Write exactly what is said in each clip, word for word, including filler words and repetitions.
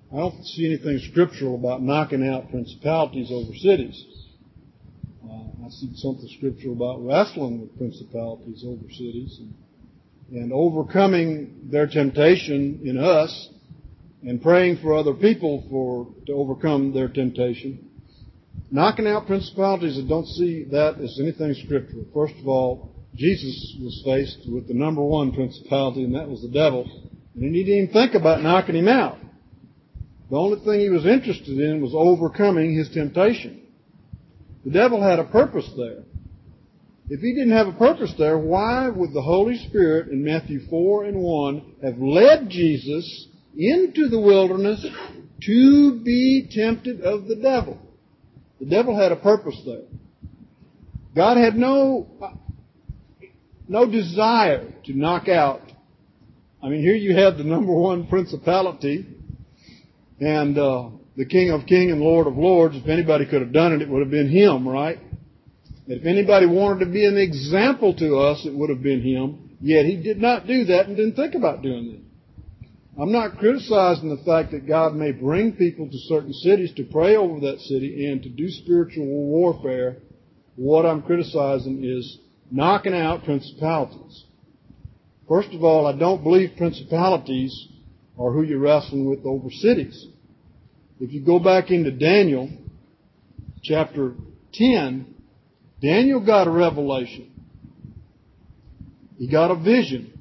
I don't see anything scriptural about knocking out principalities over cities. Uh, I see something scriptural about wrestling with principalities over cities and, and overcoming their temptation in us and praying for other people for to overcome their temptation. Knocking out principalities, I don't see that as anything scriptural. First of all, Jesus was faced with the number one principality, and that was the devil. And he didn't even think about knocking him out. The only thing he was interested in was overcoming his temptation. The devil had a purpose there. If he didn't have a purpose there, why would the Holy Spirit in Matthew four and one have led Jesus into the wilderness to be tempted of the devil? The devil had a purpose there. God had no, no desire to knock out. I mean, here you had the number one principality and uh, the King of Kings and Lord of Lords. If anybody could have done it, it would have been him, right? If anybody wanted to be an example to us, it would have been him. Yet he did not do that and didn't think about doing that. I'm not criticizing the fact that God may bring people to certain cities to pray over that city and to do spiritual warfare. What I'm criticizing is knocking out principalities. First of all, I don't believe principalities are who you're wrestling with over cities. If you go back into Daniel chapter ten, Daniel got a revelation. He got a vision.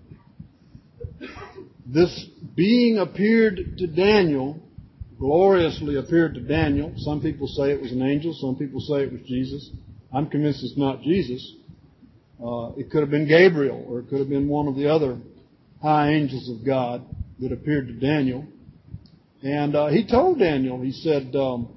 This being appeared to Daniel, gloriously appeared to Daniel. Some people say it was an angel. Some people say it was Jesus. I'm convinced it's not Jesus. Uh, it could have been Gabriel, or it could have been one of the other high angels of God that appeared to Daniel. And uh, he told Daniel, he said um,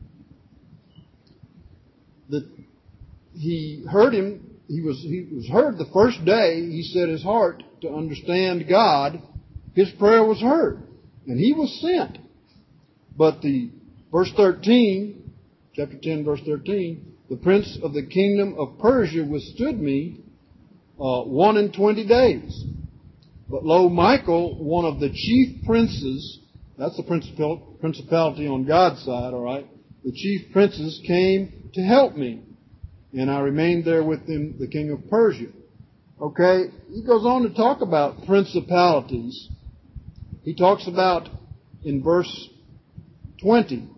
that he heard him. He was he was heard the first day. He set his heart to understand God. His prayer was heard, and he was sent. But the verse thirteen, chapter ten, verse thirteen, the prince of the kingdom of Persia withstood me uh, one and twenty days. But lo, Michael, one of the chief princes, that's the principal, principality on God's side, all right. The chief princes came to help me, and I remained there with him, the king of Persia. Okay, he goes on to talk about principalities. He talks about, in verse twenty,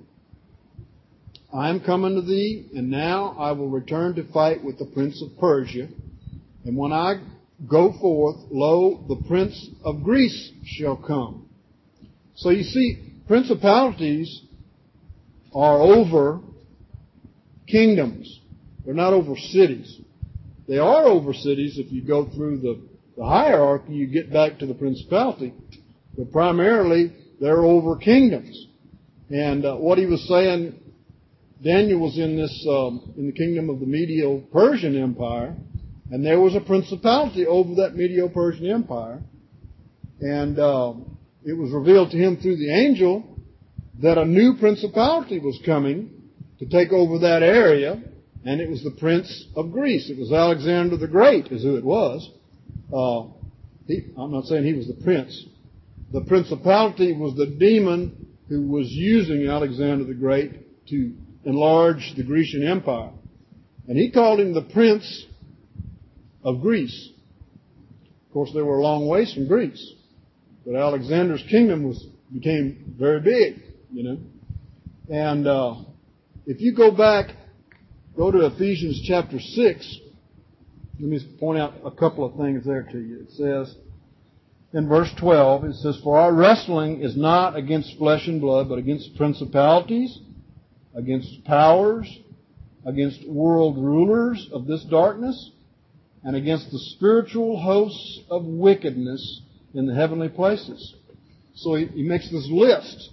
I am coming to thee, and now I will return to fight with the prince of Persia. And when I go forth, lo, the prince of Greece shall come. So you see, principalities are over kingdoms. They're not over cities. They are over cities. If you go through the, the hierarchy, you get back to the principality. But primarily, they're over kingdoms. And uh, what he was saying, Daniel was in this um, in the kingdom of the Medo-Persian Empire, and there was a principality over that Medo-Persian Empire. And uh, it was revealed to him through the angel that a new principality was coming to take over that area, and it was the prince of Greece. It was Alexander the Great, is who it was. Uh, he, I'm not saying he was the prince. The principality was the demon who was using Alexander the Great to enlarge the Grecian Empire. And he called him the prince of Greece. Of course, they were a long ways from Greece. But Alexander's kingdom was became very big, you know. And uh, if you go back, go to Ephesians chapter six, let me point out a couple of things there to you. It says, in verse twelve, it says, for our wrestling is not against flesh and blood, but against principalities, against powers, against world rulers of this darkness, and against the spiritual hosts of wickedness in the heavenly places. So he, he makes this list.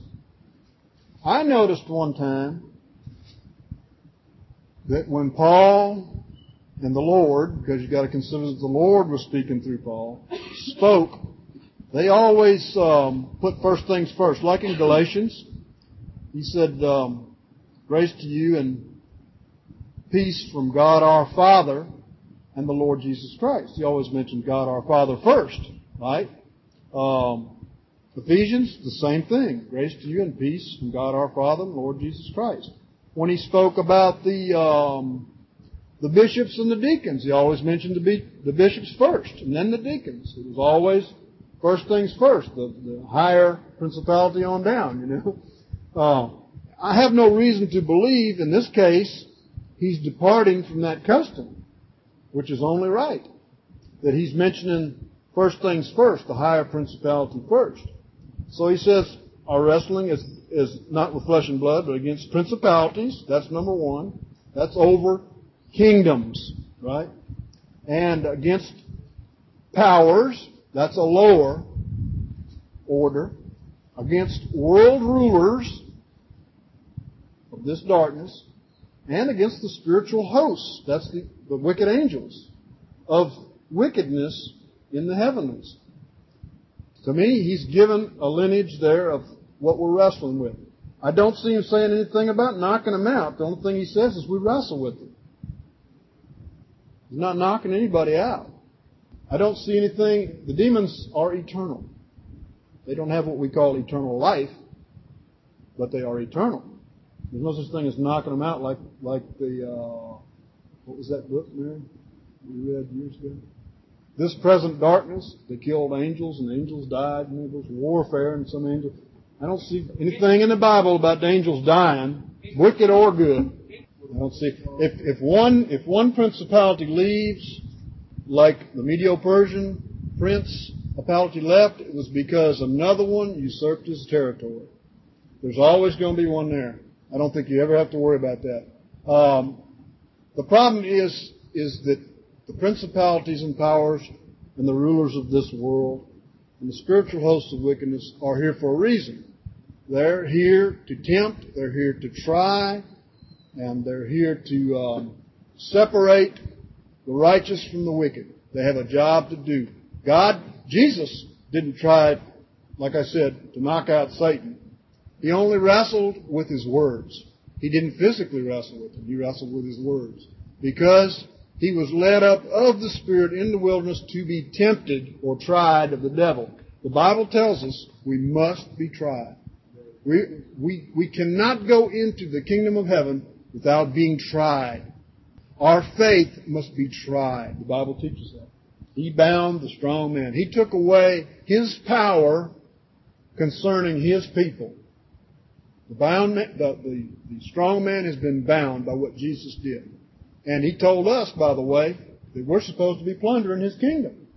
I noticed one time that when Paul and the Lord, because you've got to consider that the Lord was speaking through Paul, spoke, they always um, put first things first. Like in Galatians, he said, um, grace to you and peace from God our Father and the Lord Jesus Christ. He always mentioned God our Father first, right? Um, Ephesians, the same thing. Grace to you and peace from God our Father and Lord Jesus Christ. When he spoke about the um, the bishops and the deacons, he always mentioned the, be- the bishops first and then the deacons. It was always first things first, the, the higher principality on down, you know. Uh, I have no reason to believe in this case he's departing from that custom, which is only right. That he's mentioning first things first, the higher principality first. So he says, our wrestling is, is not with flesh and blood, but against principalities. That's number one. That's over kingdoms, right? And against powers. That's a lower order. Against world rulers of this darkness. And against the spiritual hosts. That's the, the wicked angels of wickedness in the heavenlies. To me, he's given a lineage there of what we're wrestling with. I don't see him saying anything about knocking them out. The only thing he says is we wrestle with them. He's not knocking anybody out. I don't see anything. The demons are eternal. They don't have what we call eternal life, but they are eternal. There's no such thing as knocking them out like like the, uh, what was that book, Mary, we read years ago? This present darkness, they killed angels and angels died, and there was warfare and some angels. I don't see anything in the Bible about the angels dying, wicked or good. I don't see. If, if one, if one principality leaves, like the Medo-Persian prince principality left, it was because another one usurped his territory. There's always going to be one there. I don't think you ever have to worry about that. Um, the problem is, is that the principalities and powers and the rulers of this world and the spiritual hosts of wickedness are here for a reason. They're here to tempt, they're here to try, and they're here to um, separate the righteous from the wicked. They have a job to do. God, Jesus, didn't try, like I said, to knock out Satan. He only wrestled with his words. He didn't physically wrestle with him. He wrestled with his words. Because he was led up of the Spirit in the wilderness to be tempted or tried of the devil. The Bible tells us we must be tried. We, we, we cannot go into the kingdom of heaven without being tried. Our faith must be tried. The Bible teaches that. He bound the strong man. He took away his power concerning his people. The, bound, the, the, the strong man has been bound by what Jesus did. And he told us, by the way, that we're supposed to be plundering his kingdom.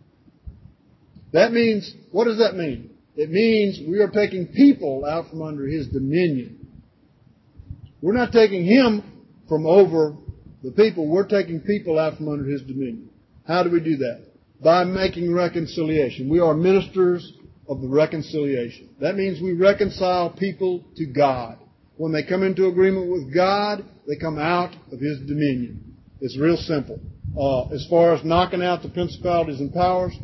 That means, what does that mean? It means we are taking people out from under his dominion. We're not taking him from over the people. We're taking people out from under his dominion. How do we do that? By making reconciliation. We are ministers of the reconciliation. That means we reconcile people to God. When they come into agreement with God, they come out of his dominion. It's real simple. Uh, as far as knocking out the principalities and powers,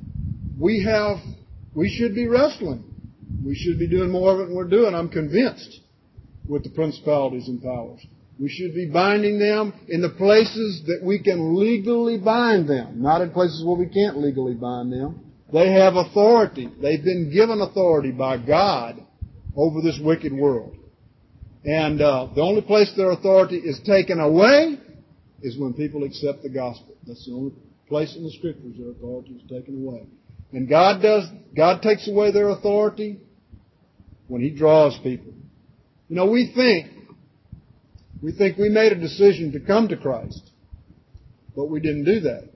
we have, we should be wrestling. We should be doing more of it than we're doing, I'm convinced, with the principalities and powers. We should be binding them in the places that we can legally bind them, not in places where we can't legally bind them. They have authority. They've been given authority by God over this wicked world. And uh, the only place their authority is taken away is when people accept the gospel. That's the only place in the Scriptures their authority is taken away. And God does. God takes away their authority when He draws people. You know, we think we think we made a decision to come to Christ, but we didn't do that.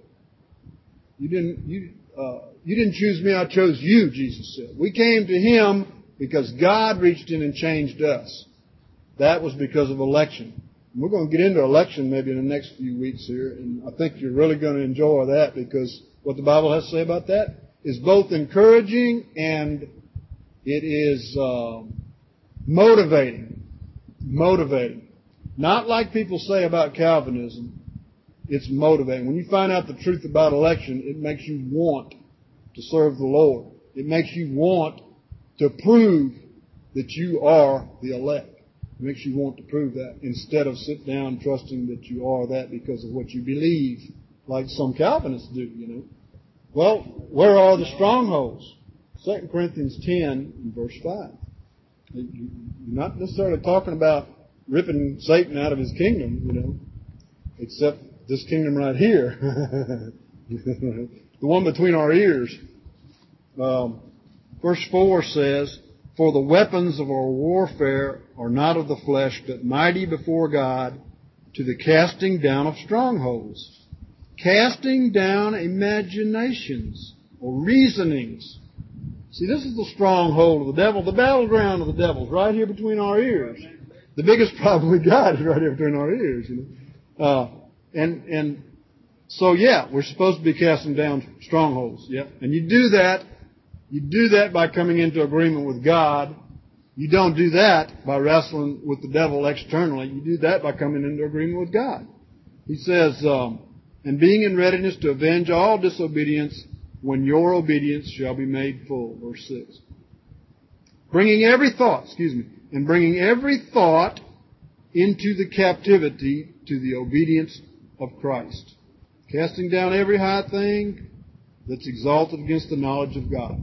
You didn't. You uh, you didn't choose me. I chose you. Jesus said. We came to Him because God reached in and changed us. That was because of election. And we're going to get into election maybe in the next few weeks here, and I think you're really going to enjoy that because what the Bible has to say about that is both encouraging and it is um, motivating. Motivating. Not like people say about Calvinism. It's motivating. When you find out the truth about election, it makes you want to serve the Lord. It makes you want to prove that you are the elect. It makes you want to prove that instead of sit down trusting that you are that because of what you believe, like some Calvinists do, you know. Well, where are the strongholds? Second Corinthians ten and verse five. You're not necessarily talking about ripping Satan out of his kingdom, you know, except this kingdom right here. The one between our ears. Um, verse four says, "For the weapons of our warfare are not of the flesh, but mighty before God to the casting down of strongholds." Casting down imaginations or reasonings. See, this is the stronghold of the devil, the battleground of the devil, is right here between our ears. The biggest problem we got is right here between our ears, you know. Uh, and, and so, yeah, we're supposed to be casting down strongholds. Yeah. And you do that, you do that by coming into agreement with God. You don't do that by wrestling with the devil externally. You do that by coming into agreement with God. He says, um, "And being in readiness to avenge all disobedience when your obedience shall be made full." Verse six. Bringing every thought, excuse me, and bringing every thought into the captivity to the obedience of Christ. Casting down every high thing that's exalted against the knowledge of God.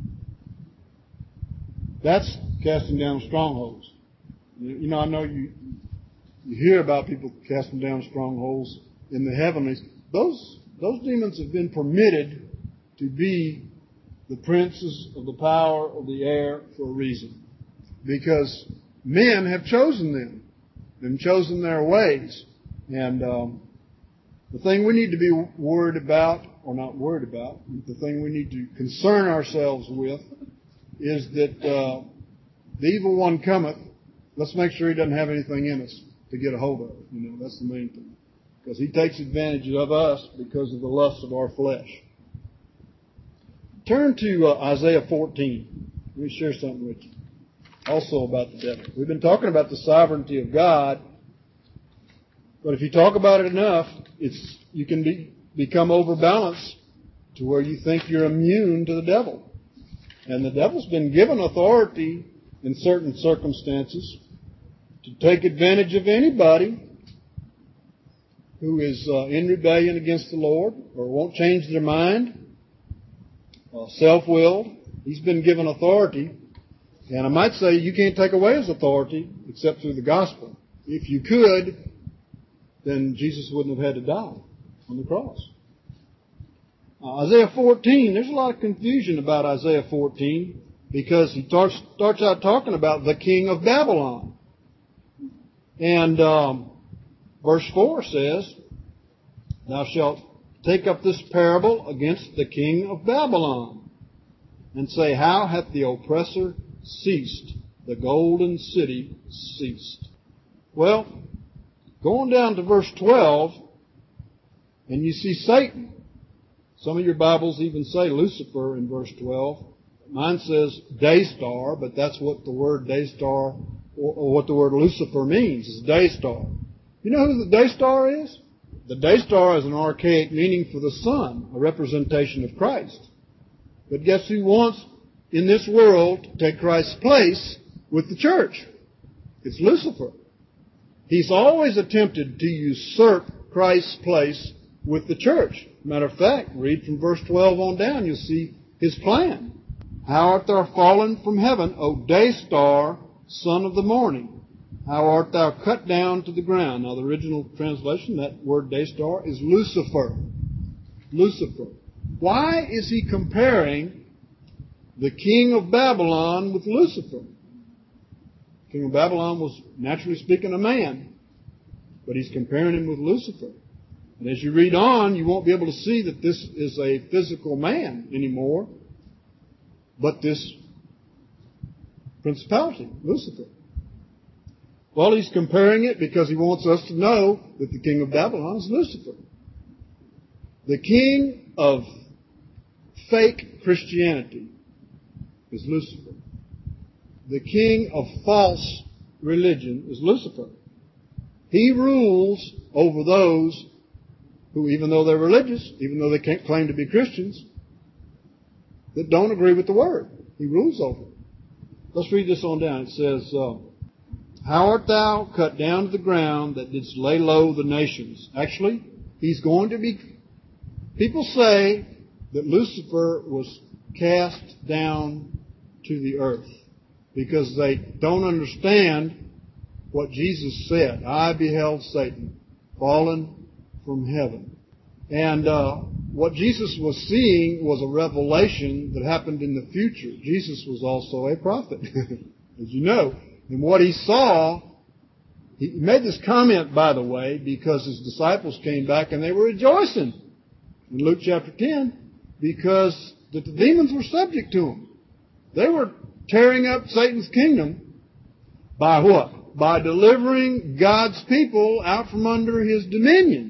That's casting down strongholds. You know, I know you, you hear about people casting down strongholds in the heavenlies. Those, those demons have been permitted to be the princes of the power of the air for a reason. Because men have chosen them and chosen their ways. And um, the thing we need to be worried about, or not worried about, the thing we need to concern ourselves with is that uh, the evil one cometh. Let's make sure he doesn't have anything in us to get a hold of. You know, that's the main thing. Because he takes advantage of us because of the lust of our flesh. Turn to uh, Isaiah fourteen. Let me share something with you. Also about the devil. We've been talking about the sovereignty of God. But if you talk about it enough, it's you can be, become overbalanced to where you think you're immune to the devil. And the devil's been given authority in certain circumstances to take advantage of anybody who is uh, in rebellion against the Lord or won't change their mind, uh, self-willed. He's been given authority. And I might say you can't take away his authority except through the gospel. If you could, then Jesus wouldn't have had to die on the cross. Uh, Isaiah fourteen, there's a lot of confusion about Isaiah fourteen because he starts, starts out talking about the king of Babylon. And um, verse four says, "Thou shalt take up this parable against the king of Babylon, and say, How hath the oppressor ceased? The golden city ceased." Well, going down to verse twelve, and you see Satan. Some of your Bibles even say Lucifer in verse twelve. Mine says day star, but that's what the word day star, or, or what the word Lucifer means, is day star. You know who the day star is? The day star is an archaic meaning for the sun, a representation of Christ. But guess who wants in this world to take Christ's place with the church? It's Lucifer. He's always attempted to usurp Christ's place with the church. Matter of fact, read from verse twelve on down, you'll see his plan. "How art thou fallen from heaven, O day star, son of the morning? How art thou cut down to the ground?" Now, the original translation, that word day star, is Lucifer. Lucifer. Why is he comparing the king of Babylon with Lucifer? The king of Babylon was, naturally speaking, a man. But he's comparing him with Lucifer. And as you read on, you won't be able to see that this is a physical man anymore, but this principality, Lucifer. Well, he's comparing it because he wants us to know that the king of Babylon is Lucifer. The king of fake Christianity is Lucifer. The king of false religion is Lucifer. He rules over those who, even though they're religious, even though they can't claim to be Christians, that don't agree with the Word. He rules over them. Let's read this on down. It says, uh, "How art thou cut down to the ground that didst lay low the nations?" Actually, he's going to be... People say that Lucifer was cast down to the earth because they don't understand what Jesus said. I beheld Satan fallen from heaven. And uh, what Jesus was seeing was a revelation that happened in the future. Jesus was also a prophet, as you know. And what he saw, he made this comment, by the way, because his disciples came back and they were rejoicing in Luke chapter ten because that the demons were subject to him. They were tearing up Satan's kingdom by what? By delivering God's people out from under his dominion.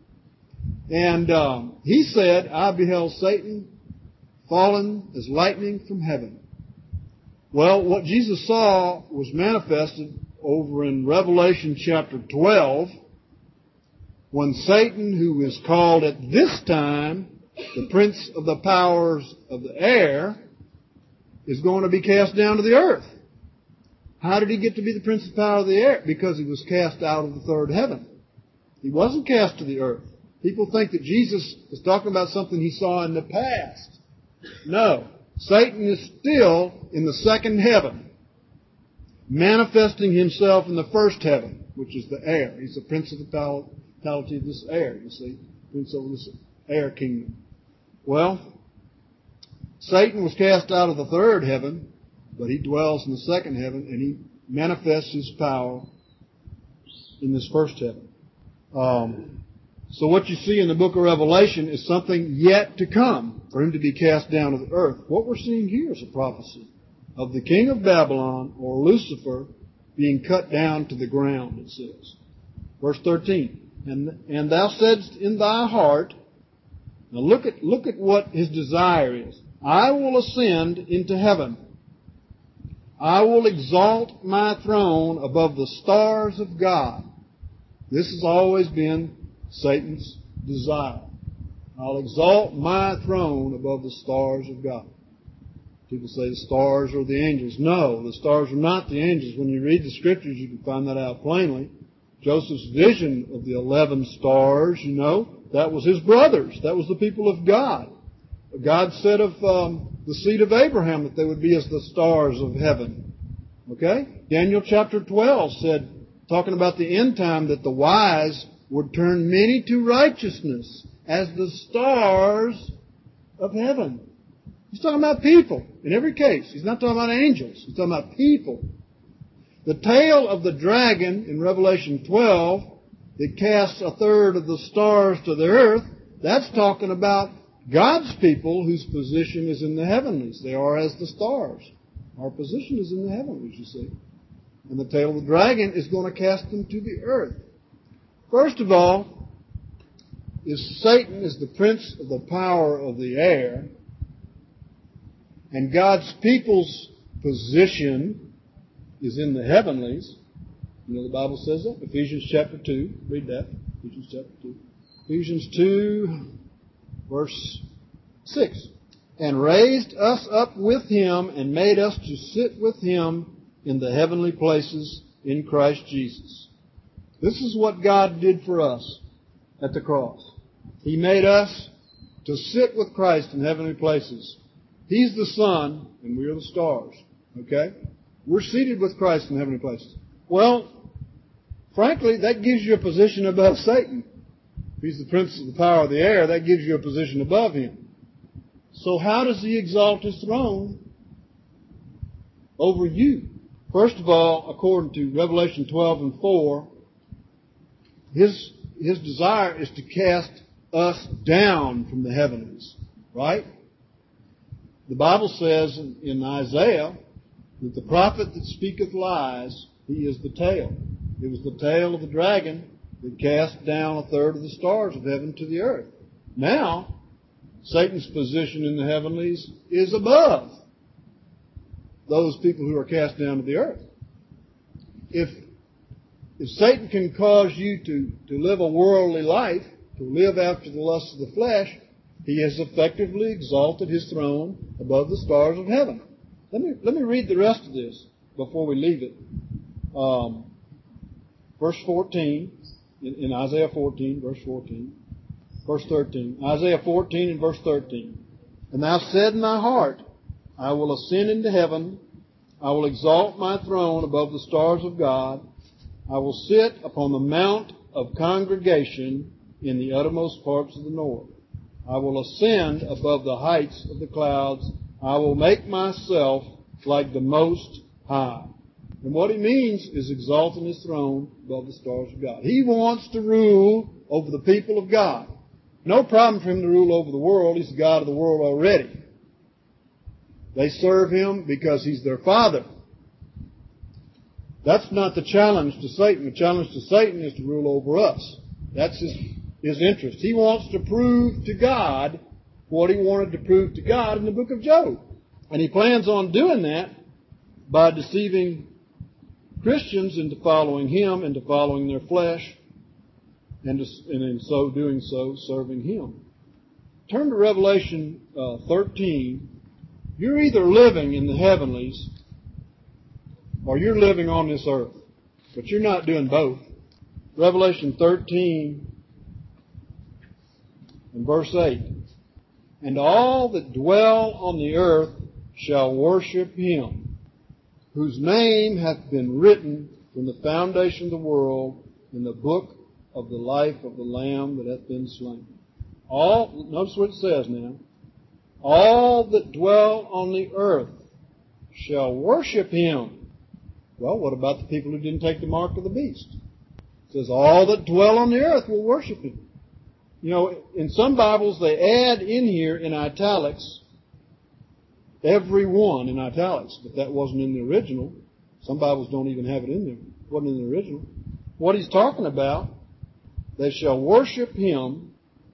And um, he said, I beheld Satan fallen as lightning from heaven. Well, what Jesus saw was manifested over in Revelation chapter twelve, when Satan, who is called at this time the prince of the powers of the air, is going to be cast down to the earth. How did he get to be the prince of the power of the air? Because he was cast out of the third heaven. He wasn't cast to the earth. People think that Jesus is talking about something he saw in the past. No. Satan is still in the second heaven, manifesting himself in the first heaven, which is the air. He's the prince of the principality of this air, you see. Prince over this air kingdom. Well, Satan was cast out of the third heaven, but he dwells in the second heaven, and he manifests his power in this first heaven. Um... So what you see in the book of Revelation is something yet to come for him to be cast down to the earth. What we're seeing here is a prophecy of the king of Babylon, or Lucifer, being cut down to the ground, it says. Verse thirteen. And, and thou saidst in thy heart, now look at, look at what his desire is. I will ascend into heaven. I will exalt my throne above the stars of God. This has always been Satan's desire. I'll exalt my throne above the stars of God. People say the stars are the angels. No, the stars are not the angels. When you read the scriptures, you can find that out plainly. Joseph's vision of the eleven stars, you know, that was his brothers. That was the people of God. God said of um, the seed of Abraham that they would be as the stars of heaven. Okay? Daniel chapter twelve said, talking about the end time, that the wise would turn many to righteousness as the stars of heaven. He's talking about people in every case. He's not talking about angels. He's talking about people. The tail of the dragon in Revelation twelve that casts a third of the stars to the earth, that's talking about God's people whose position is in the heavenlies. They are as the stars. Our position is in the heavenlies, you see. And the tail of the dragon is going to cast them to the earth. First of all, is Satan is the prince of the power of the air, and God's people's position is in the heavenlies. You know the Bible says that? Ephesians chapter two. Read that. Ephesians chapter two. Ephesians two, verse six. And raised us up with him and made us to sit with him in the heavenly places in Christ Jesus. This is what God did for us at the cross. He made us to sit with Christ in heavenly places. He's the sun, and we are the stars. Okay? We're seated with Christ in heavenly places. Well, frankly, that gives you a position above Satan. If he's the prince of the power of the air, that gives you a position above him. So how does he exalt his throne over you? First of all, according to Revelation twelve and four, His, his desire is to cast us down from the heavens, right? The Bible says in, in Isaiah that the prophet that speaketh lies, he is the tail. It was the tail of the dragon that cast down a third of the stars of heaven to the earth. Now, Satan's position in the heavenlies is above those people who are cast down to the earth. If If Satan can cause you to, to live a worldly life, to live after the lusts of the flesh, he has effectively exalted his throne above the stars of heaven. Let me, let me read the rest of this before we leave it. Um, verse fourteen, in, in Isaiah fourteen, verse fourteen, verse thirteen. Isaiah fourteen and verse thirteen. And thou said in thy heart, I will ascend into heaven. I will exalt my throne above the stars of God. I will sit upon the mount of congregation in the uttermost parts of the north. I will ascend above the heights of the clouds. I will make myself like the Most High. And what he means is exalting his throne above the stars of God. He wants to rule over the people of God. No problem for him to rule over the world. He's the God of the world already. They serve him because he's their father. That's not the challenge to Satan. The challenge to Satan is to rule over us. That's his, his interest. He wants to prove to God what he wanted to prove to God in the book of Job. And he plans on doing that by deceiving Christians into following him, into following their flesh, and, to, and in so doing so, serving him. Turn to Revelation uh, thirteen. You're either living in the heavenlies or you're living on this earth. But you're not doing both. Revelation thirteen and verse eight. And all that dwell on the earth shall worship him, whose name hath been written from the foundation of the world in the book of the life of the Lamb that hath been slain. All, notice what it says now. All that dwell on the earth shall worship him. Well, what about the people who didn't take the mark of the beast? It says all that dwell on the earth will worship him. You know, in some Bibles they add in here in italics, every one in italics, but that wasn't in the original. Some Bibles don't even have it in there. It wasn't in the original. What he's talking about, they shall worship him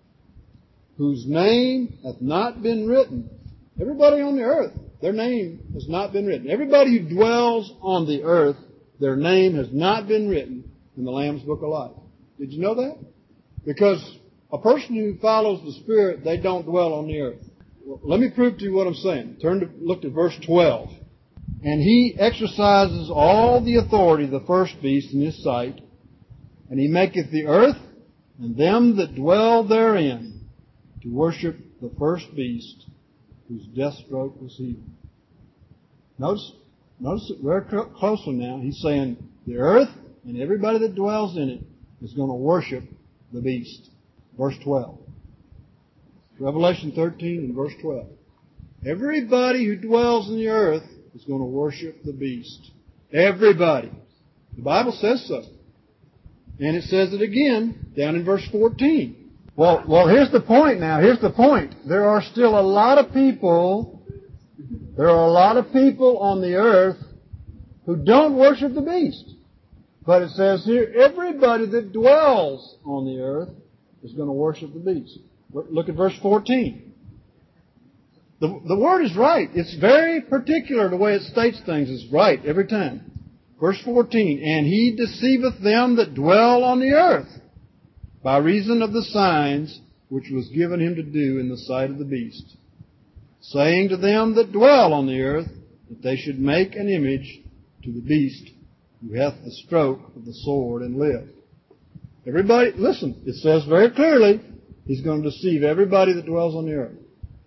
whose name hath not been written. Everybody on the earth, their name has not been written. Everybody who dwells on the earth, their name has not been written in the Lamb's Book of Life. Did you know that? Because a person who follows the Spirit, they don't dwell on the earth. Well, let me prove to you what I'm saying. Turn to, look at verse twelve. And he exercises all the authority of the first beast in his sight, and he maketh the earth and them that dwell therein to worship the first beast, whose death stroke was healed. Notice, notice it very closely now. He's saying the earth and everybody that dwells in it is going to worship the beast. Verse twelve. Revelation thirteen and verse twelve. Everybody who dwells in the earth is going to worship the beast. Everybody. The Bible says so. And it says it again down in verse fourteen. Well, well, here's the point now. Here's the point. There are still a lot of people, there are a lot of people on the earth who don't worship the beast. But it says here, everybody that dwells on the earth is going to worship the beast. Look at verse fourteen. The, the word is right. It's very particular the way it states things. It's right every time. Verse fourteen, and he deceiveth them that dwell on the earth by reason of the signs which was given him to do in the sight of the beast, saying to them that dwell on the earth that they should make an image to the beast who hath the stroke of the sword and live. Everybody, listen, it says very clearly, he's going to deceive everybody that dwells on the earth.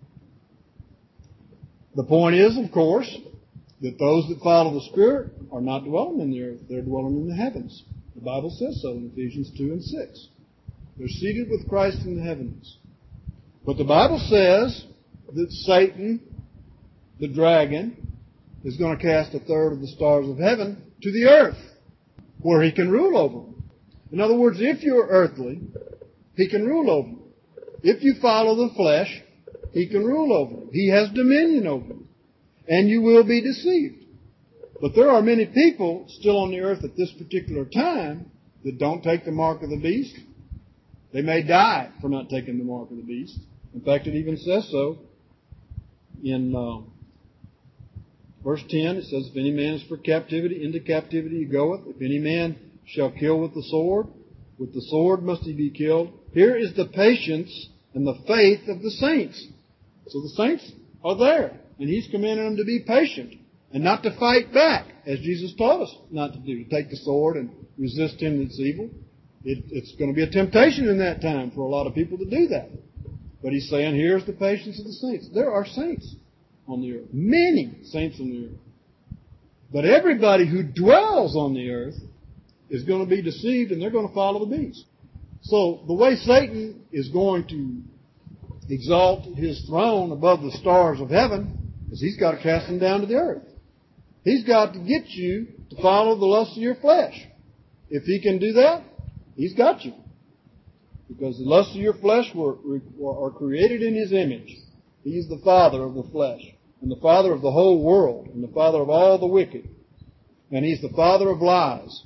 The point is, of course, that those that follow the Spirit are not dwelling in the earth. They're dwelling in the heavens. The Bible says so in Ephesians two and six. They're seated with Christ in the heavens. But the Bible says that Satan, the dragon, is going to cast a third of the stars of heaven to the earth, where he can rule over them. In other words, if you're earthly, he can rule over you. If you follow the flesh, he can rule over you. He has dominion over you. And you will be deceived. But there are many people still on the earth at this particular time that don't take the mark of the beast. They may die for not taking the mark of the beast. In fact, it even says so in uh, verse ten. It says, if any man is for captivity, into captivity he goeth. If any man shall kill with the sword, with the sword must he be killed. Here is the patience and the faith of the saints. So the saints are there. And he's commanding them to be patient and not to fight back, as Jesus taught us not to do. Take the sword and resist him that's evil. It, it's going to be a temptation in that time for a lot of people to do that. But he's saying, here's the patience of the saints. There are saints on the earth. Many saints on the earth. But everybody who dwells on the earth is going to be deceived, and they're going to follow the beast. So the way Satan is going to exalt his throne above the stars of heaven is he's got to cast them down to the earth. He's got to get you to follow the lust of your flesh. If he can do that, he's got you. Because the lusts of your flesh were, were, are created in his image. He is the father of the flesh, and the father of the whole world, and the father of all the wicked. And he's the father of lies.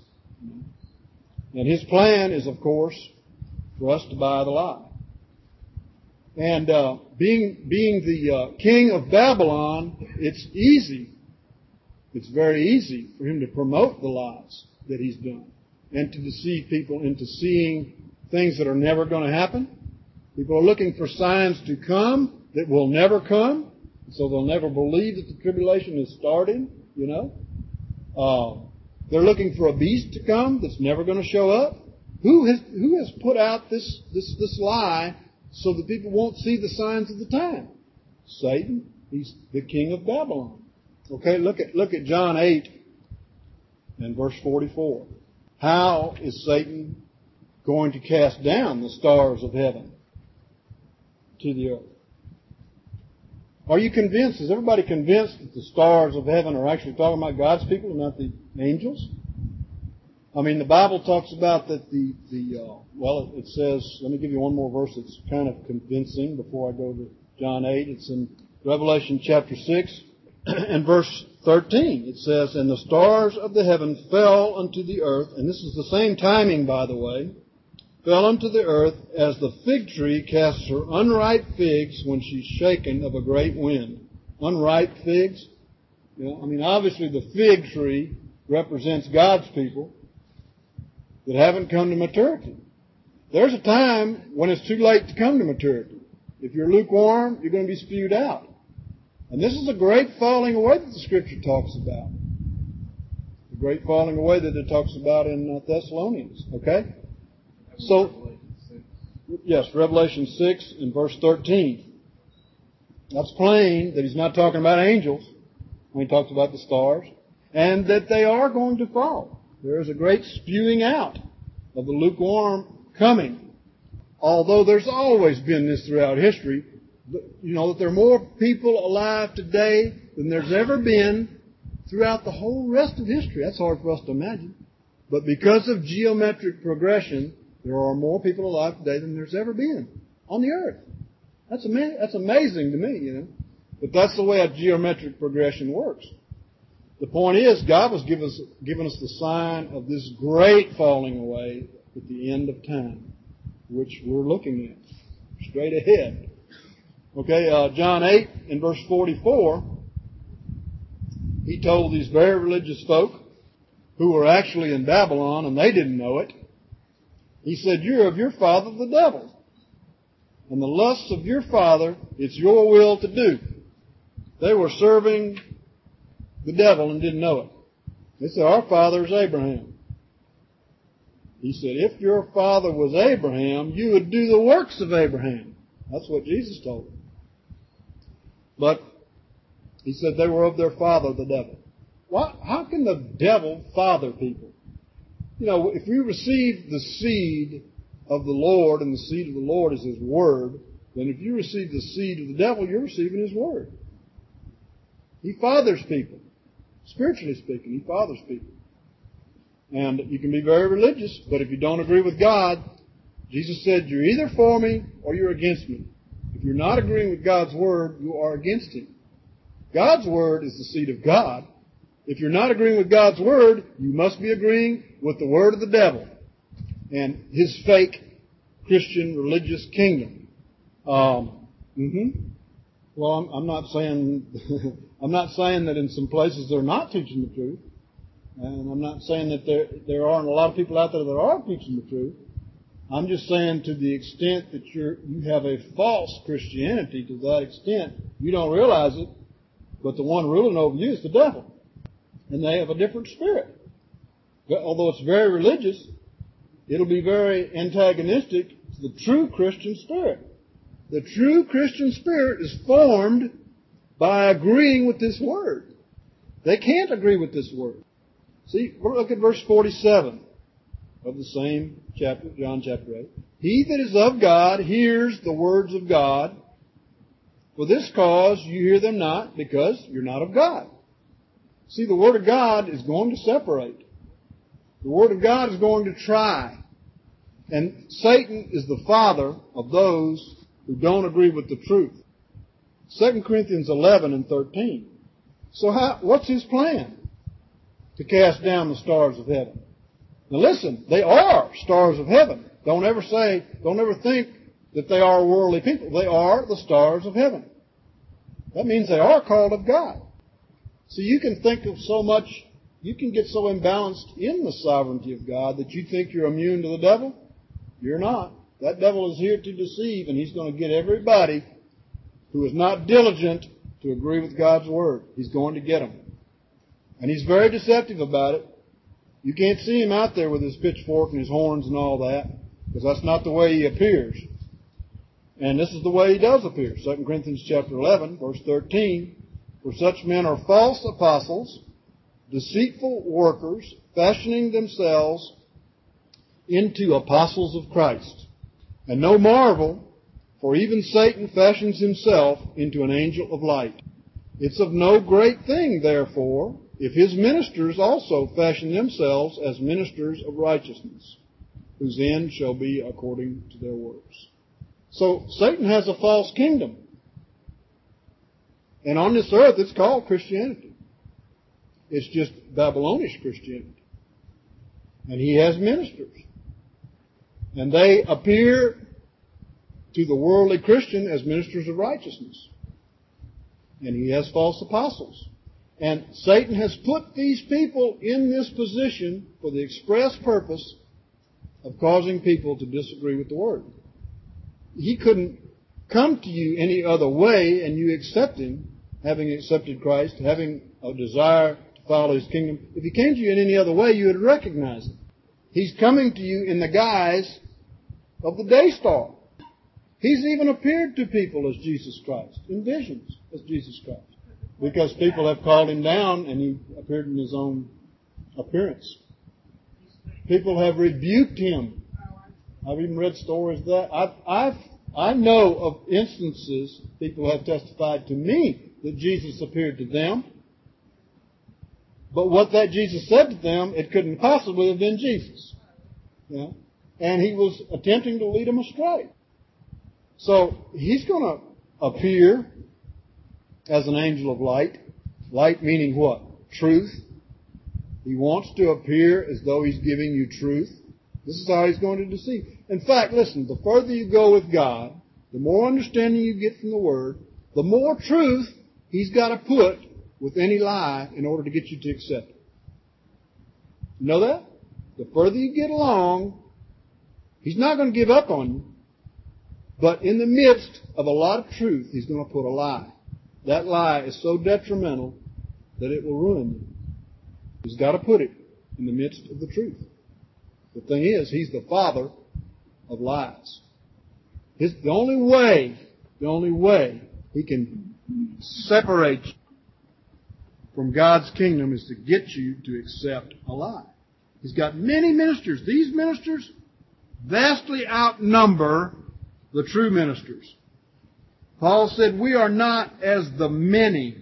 And his plan is, of course, for us to buy the lie. And uh, being being the uh, king of Babylon, it's easy. It's very easy for him to promote the lies that he's done and to deceive people into seeing things that are never going to happen. People are looking for signs to come that will never come, so they'll never believe that the tribulation is starting, you know. Uh, they're looking for a beast to come that's never going to show up. Who has who has put out this, this, this lie so that people won't see the signs of the time? Satan. He's the king of Babylon. Okay, look at look at John eight and verse forty-four. How is Satan going to cast down the stars of heaven to the earth? Are you convinced? Is everybody convinced that the stars of heaven are actually talking about God's people and not the angels? I mean, the Bible talks about that the, the uh, well, it says, let me give you one more verse that's kind of convincing before I go to John eight. It's in Revelation chapter six and verse thirteen. It says, and the stars of the heaven fell unto the earth, and this is the same timing, by the way, fell unto the earth as the fig tree casts her unripe figs when she's shaken of a great wind. Unripe figs? You know, I mean, obviously the fig tree represents God's people that haven't come to maturity. There's a time when it's too late to come to maturity. If you're lukewarm, you're going to be spewed out. And this is a great falling away that the Scripture talks about. The great falling away that it talks about in uh, Thessalonians. Okay? So, yes, Revelation six and verse thirteen. That's plain that he's not talking about angels when he talks about the stars, and that they are going to fall. There is a great spewing out of the lukewarm coming. Although there's always been this throughout history, you know, that there are more people alive today than there's ever been throughout the whole rest of history. That's hard for us to imagine. But because of geometric progression, there are more people alive today than there's ever been on the earth. That's ama- that's amazing to me, you know. But that's the way a geometric progression works. The point is, God was giving us, giving us the sign of this great falling away at the end of time, which we're looking at straight ahead. Okay, uh, John eight in verse forty-four, he told these very religious folk who were actually in Babylon and they didn't know it. He said, you're of your father the devil, and the lusts of your father it's your will to do. They were serving the devil and didn't know it. They said, our father is Abraham. He said, if your father was Abraham, you would do the works of Abraham. That's what Jesus told them. But he said they were of their father, the devil. Why, how can the devil father people? You know, if we receive the seed of the Lord, and the seed of the Lord is His Word, then if you receive the seed of the devil, you're receiving His Word. He fathers people. Spiritually speaking, He fathers people. And you can be very religious, but if you don't agree with God, Jesus said, you're either for me or you're against me. If you're not agreeing with God's Word, you are against Him. God's Word is the seed of God. If you're not agreeing with God's Word, you must be agreeing with the word of the devil and his fake Christian religious kingdom. Um, mm-hmm. Well, I'm, I'm not saying I'm not saying that in some places they're not teaching the truth, and I'm not saying that there there aren't a lot of people out there that are teaching the truth. I'm just saying to the extent that you're you have a false Christianity, to that extent you don't realize it, but the one ruling over you is the devil. And they have a different spirit. Although it's very religious, it'll be very antagonistic to the true Christian spirit. The true Christian spirit is formed by agreeing with this word. They can't agree with this word. See, look at verse forty-seven of the same chapter, John chapter eight. He that is of God hears the words of God. For this cause you hear them not, because you're not of God. See, the Word of God is going to separate. The Word of God is going to try. And Satan is the father of those who don't agree with the truth. Second Corinthians eleven and thirteen. So how, what's his plan? To cast down the stars of heaven. Now listen, they are stars of heaven. Don't ever say, don't ever think that they are worldly people. They are the stars of heaven. That means they are called of God. So you can think of so much, you can get so imbalanced in the sovereignty of God that you think you're immune to the devil. You're not. That devil is here to deceive, and he's going to get everybody who is not diligent to agree with God's word. He's going to get them. And he's very deceptive about it. You can't see him out there with his pitchfork and his horns and all that, because that's not the way he appears. And this is the way he does appear. Second Corinthians chapter eleven, verse thirteen. For such men are false apostles, deceitful workers, fashioning themselves into apostles of Christ. And no marvel, for even Satan fashions himself into an angel of light. It's of no great thing, therefore, if his ministers also fashion themselves as ministers of righteousness, whose end shall be according to their works. So Satan has a false kingdom. And on this earth, it's called Christianity. It's just Babylonish Christianity. And he has ministers. And they appear to the worldly Christian as ministers of righteousness. And he has false apostles. And Satan has put these people in this position for the express purpose of causing people to disagree with the Word. He couldn't come to you any other way and you accept him, having accepted Christ, having a desire to follow his kingdom. If he came to you in any other way, you would recognize him. He's coming to you in the guise of the day star. He's even appeared to people as Jesus Christ, in visions as Jesus Christ, because people have called him down and he appeared in his own appearance. People have rebuked him. I've even read stories of that. I've, I've, I know of instances, people have testified to me that Jesus appeared to them. But what that Jesus said to them, it couldn't possibly have been Jesus. You know? And he was attempting to lead them astray. So he's going to appear as an angel of light. Light meaning what? Truth. He wants to appear as though he's giving you truth. This is how he's going to deceive. In fact, listen, the further you go with God, the more understanding you get from the Word, the more truth he's got to put with any lie in order to get you to accept it. You know that? The further you get along, he's not going to give up on you. But in the midst of a lot of truth, he's going to put a lie. That lie is so detrimental that it will ruin you. He's got to put it in the midst of the truth. The thing is, he's the father of lies. His, the only way, the only way he can separate you from God's kingdom is to get you to accept a lie. He's got many ministers. These ministers vastly outnumber the true ministers. Paul said, we are not as the many,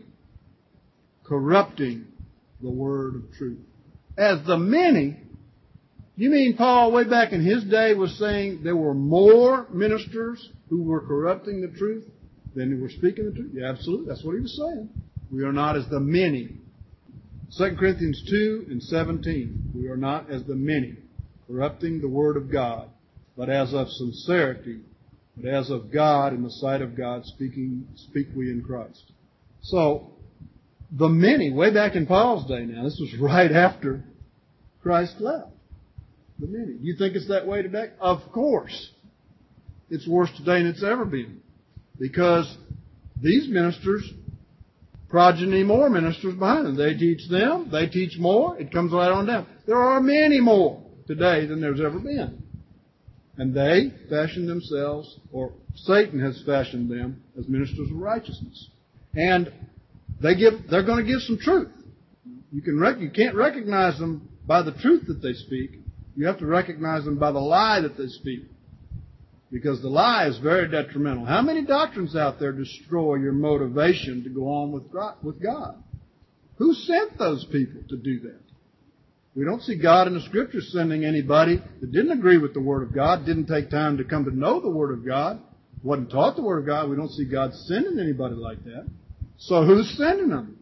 corrupting the word of truth. As the many? You mean Paul, way back in his day, was saying there were more ministers who were corrupting the truth than who were speaking the truth? Yeah, absolutely. That's what he was saying. We are not as the many. Second Corinthians two and seventeen. We are not as the many, corrupting the word of God, but as of sincerity, but as of God, in the sight of God, speaking, speak we in Christ. So, the many, way back in Paul's day now, this was right after Christ left. The many. Do you think it's that way today? Of course. It's worse today than it's ever been. Because these ministers, progeny more ministers behind them. They teach them, they teach more, it comes right on down. There are many more today than there's ever been. And they fashion themselves, or Satan has fashioned them as ministers of righteousness. And they give, they're going to give some truth. You can rec- you can't recognize them by the truth that they speak. You have to recognize them by the lie that they speak. Because the lie is very detrimental. How many doctrines out there destroy your motivation to go on with God? With God? Who sent those people to do that? We don't see God in the Scriptures sending anybody that didn't agree with the Word of God, didn't take time to come to know the Word of God, wasn't taught the Word of God. We don't see God sending anybody like that. So who's sending them?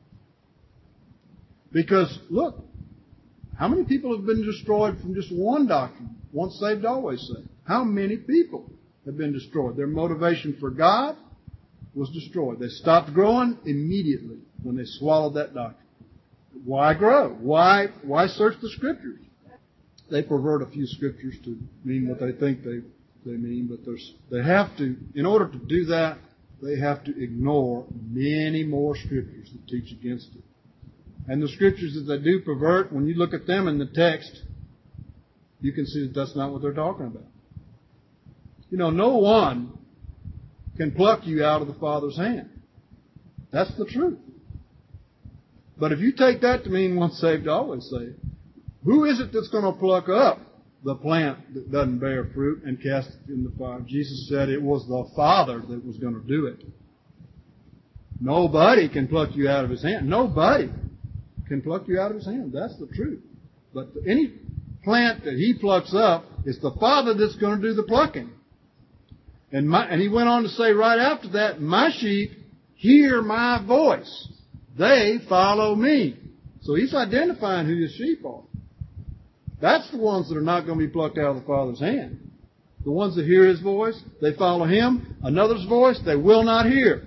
Because, look, how many people have been destroyed from just one doctrine? Once saved, always saved. How many people have been destroyed? Their motivation for God was destroyed. They stopped growing immediately when they swallowed that doctrine. Why grow? Why why search the Scriptures? They pervert a few Scriptures to mean what they think they, they mean, but there's, they have to, in order to do that, they have to ignore many more Scriptures that teach against it. And the Scriptures that they do pervert, when you look at them in the text, you can see that that's not what they're talking about. You know, no one can pluck you out of the Father's hand. That's the truth. But if you take that to mean once saved, always saved, who is it that's going to pluck up the plant that doesn't bear fruit and cast it in the fire? Jesus said it was the Father that was going to do it. Nobody can pluck you out of His hand. Nobody can pluck you out of His hand. That's the truth. But any plant that He plucks up, it's the Father that's going to do the plucking. And, my, and He went on to say right after that, my sheep hear my voice. They follow me. So He's identifying who His sheep are. That's the ones that are not going to be plucked out of the Father's hand. The ones that hear His voice, they follow Him. Another's voice, they will not hear.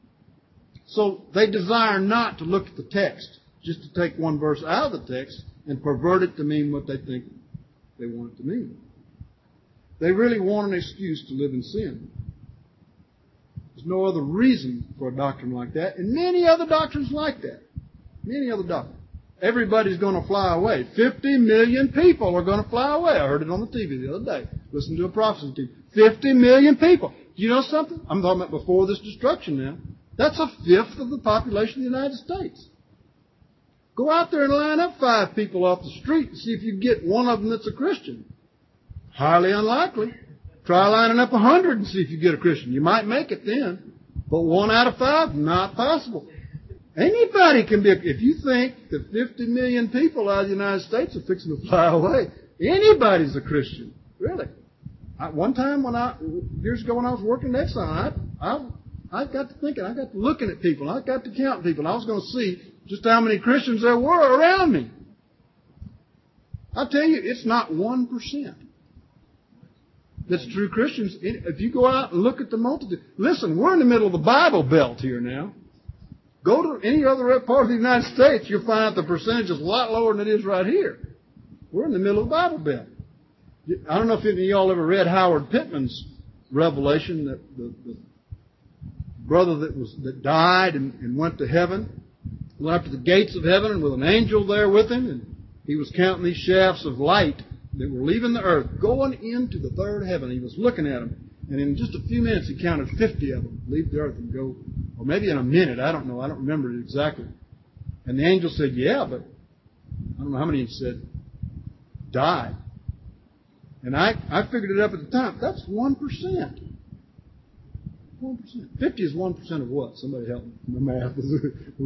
So they desire not to look at the text, just to take one verse out of the text and pervert it to mean what they think they want it to mean. They really want an excuse to live in sin. There's no other reason for a doctrine like that, and many other doctrines like that. Many other doctrines. Everybody's going to fly away. Fifty million people are going to fly away. I heard it on the T V the other day. Listened to a prophecy T V. Fifty million people. Do you know something? I'm talking about before this destruction now. That's a fifth of the population of the United States. Go out there and line up five people off the street and see if you get one of them that's a Christian. Highly unlikely. Try lining up a hundred and see if you get a Christian. You might make it then. But one out of five, not possible. Anybody can be, a, if you think that fifty million people out of the United States are fixing to fly away, anybody's a Christian. Really. I, one time when I, years ago when I was working at Exxon, I, I, I got to thinking, I got to looking at people, I got to counting people, and I was going to see just how many Christians there were around me. I tell you, it's not one percent. That's true Christians. If you go out and look at the multitude, listen, we're in the middle of the Bible Belt here now. Go to any other part of the United States, you'll find out the percentage is a lot lower than it is right here. We're in the middle of the Bible Belt. I don't know if any of y'all ever read Howard Pittman's Revelation, that the, the brother that was that died and, and went to heaven, went up to the gates of heaven and with an angel there with him, and he was counting these shafts of light that were leaving the earth, going into the third heaven. He was looking at them, and in just a few minutes he counted fifty of them leave the earth and go, or maybe in a minute, I don't know, I don't remember it exactly. And the angel said, yeah, but I don't know how many he said died. And I, I figured it up at the time. That's one percent. one percent. fifty is one percent of what? Somebody help me. The math is...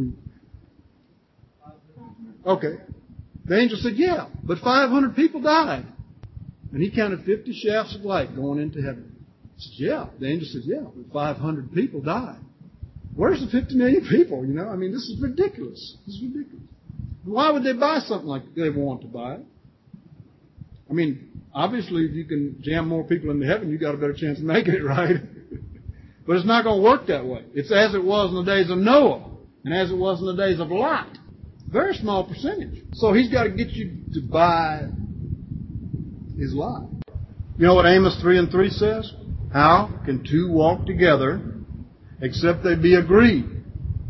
Okay. The angel said, yeah, but five hundred people died. And he counted fifty shafts of light going into heaven. He said, yeah. The angel said, yeah, but five hundred people died. Where's the fifty million people, you know? I mean, this is ridiculous. This is ridiculous. Why would they buy something like that? They want to buy it. I mean, obviously, if you can jam more people into heaven, you've got a better chance of making it, right? But it's not going to work that way. It's as it was in the days of Noah and as it was in the days of Lot. Very small percentage. So he's got to get you to buy his lie. You know what Amos three and three says? How can two walk together except they be agreed? You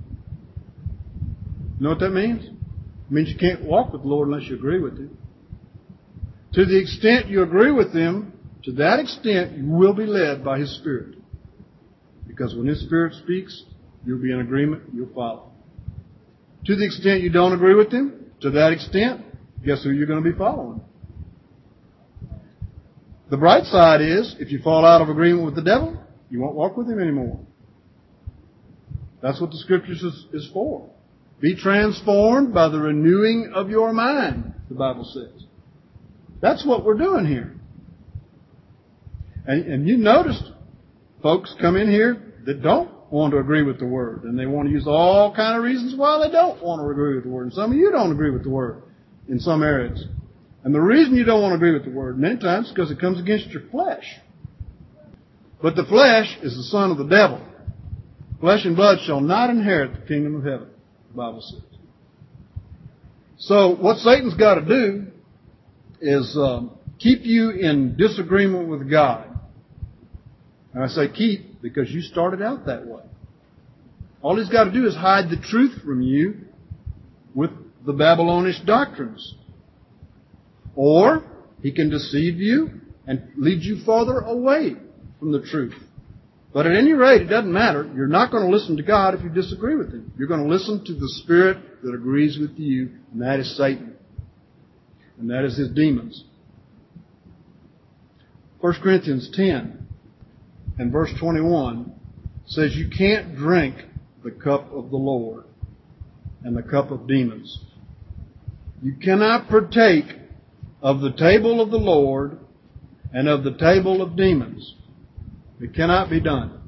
know what that means? It means you can't walk with the Lord unless you agree with Him. To the extent you agree with Him, To that extent, you will be led by His Spirit. Because when His Spirit speaks, you'll be in agreement, you'll follow. To the extent you don't agree with Him, to that extent, guess who you're going to be following? The bright side is, if you fall out of agreement with the devil, you won't walk with him anymore. That's what the Scriptures is, is for. Be transformed by the renewing of your mind, the Bible says. That's what we're doing here. And, and you noticed folks come in here that don't want to agree with the Word. And they want to use all kind of reasons why they don't want to agree with the Word. And some of you don't agree with the Word in some areas. And the reason you don't want to agree with the Word many times is because it comes against your flesh. But the flesh is the son of the devil. Flesh and blood shall not inherit the kingdom of heaven, the Bible says. So what Satan's got to do is um, keep you in disagreement with God. And I say keep because you started out that way. All he's got to do is hide the truth from you with the Babylonish doctrines. Or he can deceive you and lead you farther away from the truth. But at any rate, it doesn't matter. You're not going to listen to God if you disagree with Him. You're going to listen to the spirit that agrees with you, and that is Satan. And that is his demons. First Corinthians ten and verse twenty-one says you can't drink the cup of the Lord and the cup of demons. You cannot partake of the table of the Lord and of the table of demons. It cannot be done.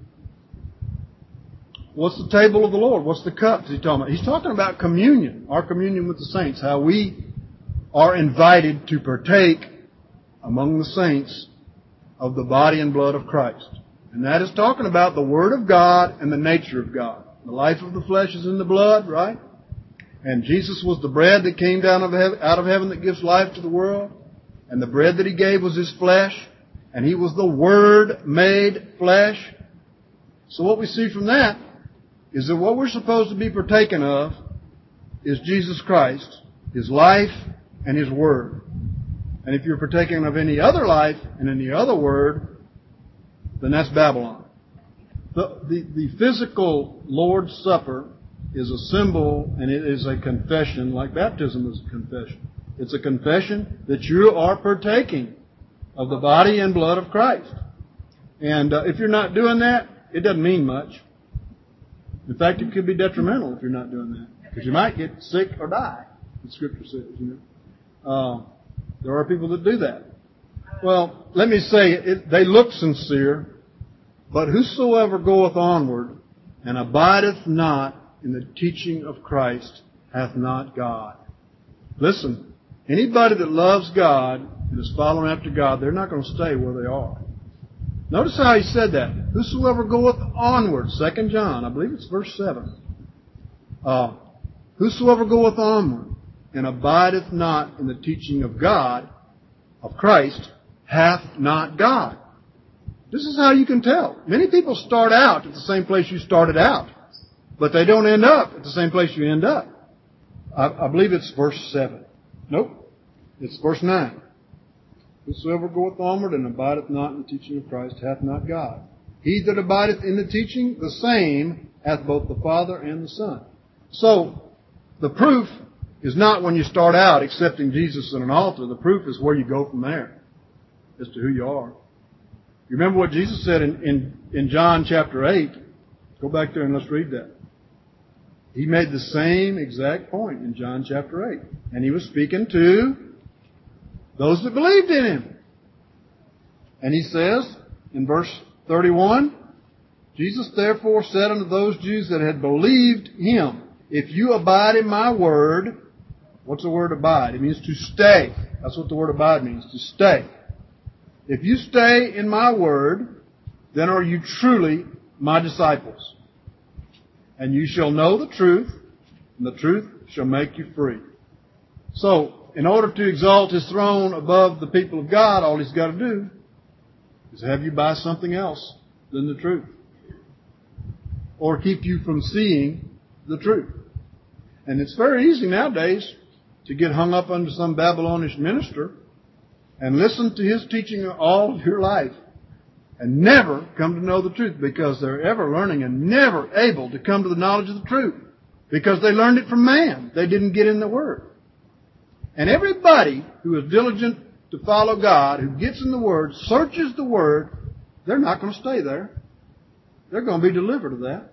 What's the table of the Lord? What's the cups he's talking about? He's talking about communion, our communion with the saints, how we are invited to partake among the saints of the body and blood of Christ. And that is talking about the Word of God and the nature of God. The life of the flesh is in the blood, right? And Jesus was the bread that came down out of heaven that gives life to the world. And the bread that He gave was His flesh. And He was the Word made flesh. So what we see from that is that what we're supposed to be partaking of is Jesus Christ, His life, and His Word. And if you're partaking of any other life and any other Word, then that's Babylon. The, the, the physical Lord's Supper is a symbol and it is a confession, like baptism is a confession. It's a confession that you are partaking of the body and blood of Christ. And uh, if you're not doing that, it doesn't mean much. In fact, it could be detrimental if you're not doing that. Because you might get sick or die, the Scripture says, you know. Uh, there are people that do that. Well, let me say, it, they look sincere, but whosoever goeth onward and abideth not in the teaching of Christ hath not God. Listen, anybody that loves God and is following after God, they're not going to stay where they are. Notice how he said that. Whosoever goeth onward, Second John, I believe it's verse seven. Uh, whosoever goeth onward and abideth not in the teaching of God, of Christ, hath not God. This is how you can tell. Many people start out at the same place you started out, but they don't end up at the same place you end up. I, I believe it's verse seven. Nope. It's verse nine. Whosoever goeth onward and abideth not in the teaching of Christ hath not God. He that abideth in the teaching, the same hath both the Father and the Son. So, the proof is not when you start out accepting Jesus at an altar. The proof is where you go from there as to who you are. You remember what Jesus said in, in, in John chapter eight? Go back there and let's read that. He made the same exact point in John chapter eight. And He was speaking to those that believed in Him. And He says in verse thirty-one, Jesus therefore said unto those Jews that had believed Him, if you abide in my word, what's the word abide? It means to stay. That's what the word abide means, to stay. If you stay in my word, then are you truly my disciples. And you shall know the truth, and the truth shall make you free. So, in order to exalt His throne above the people of God, all He's got to do is have you buy something else than the truth. Or keep you from seeing the truth. And it's very easy nowadays to get hung up under some Babylonish minister and listen to his teaching all your life and never come to know the truth because they're ever learning and never able to come to the knowledge of the truth because they learned it from man. They didn't get in the Word. And everybody who is diligent to follow God, who gets in the Word, searches the Word, they're not going to stay there. They're going to be delivered of that.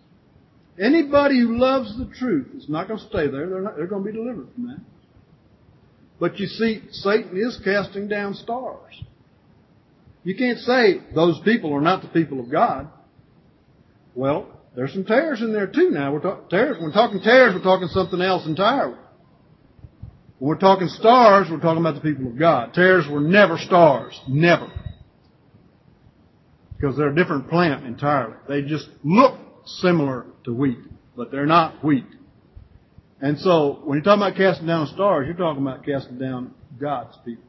Anybody who loves the truth is not going to stay there. They're, not, they're going to be delivered from that. But you see, Satan is casting down stars. You can't say those people are not the people of God. Well, there's some tares in there too now. We're talk, tares, when we're talking tares, we're talking something else entirely. When we're talking stars, we're talking about the people of God. Tares were never stars. Never. Because they're a different plant entirely. They just look similar to wheat, but they're not wheat. And so, when you're talking about casting down stars, you're talking about casting down God's people.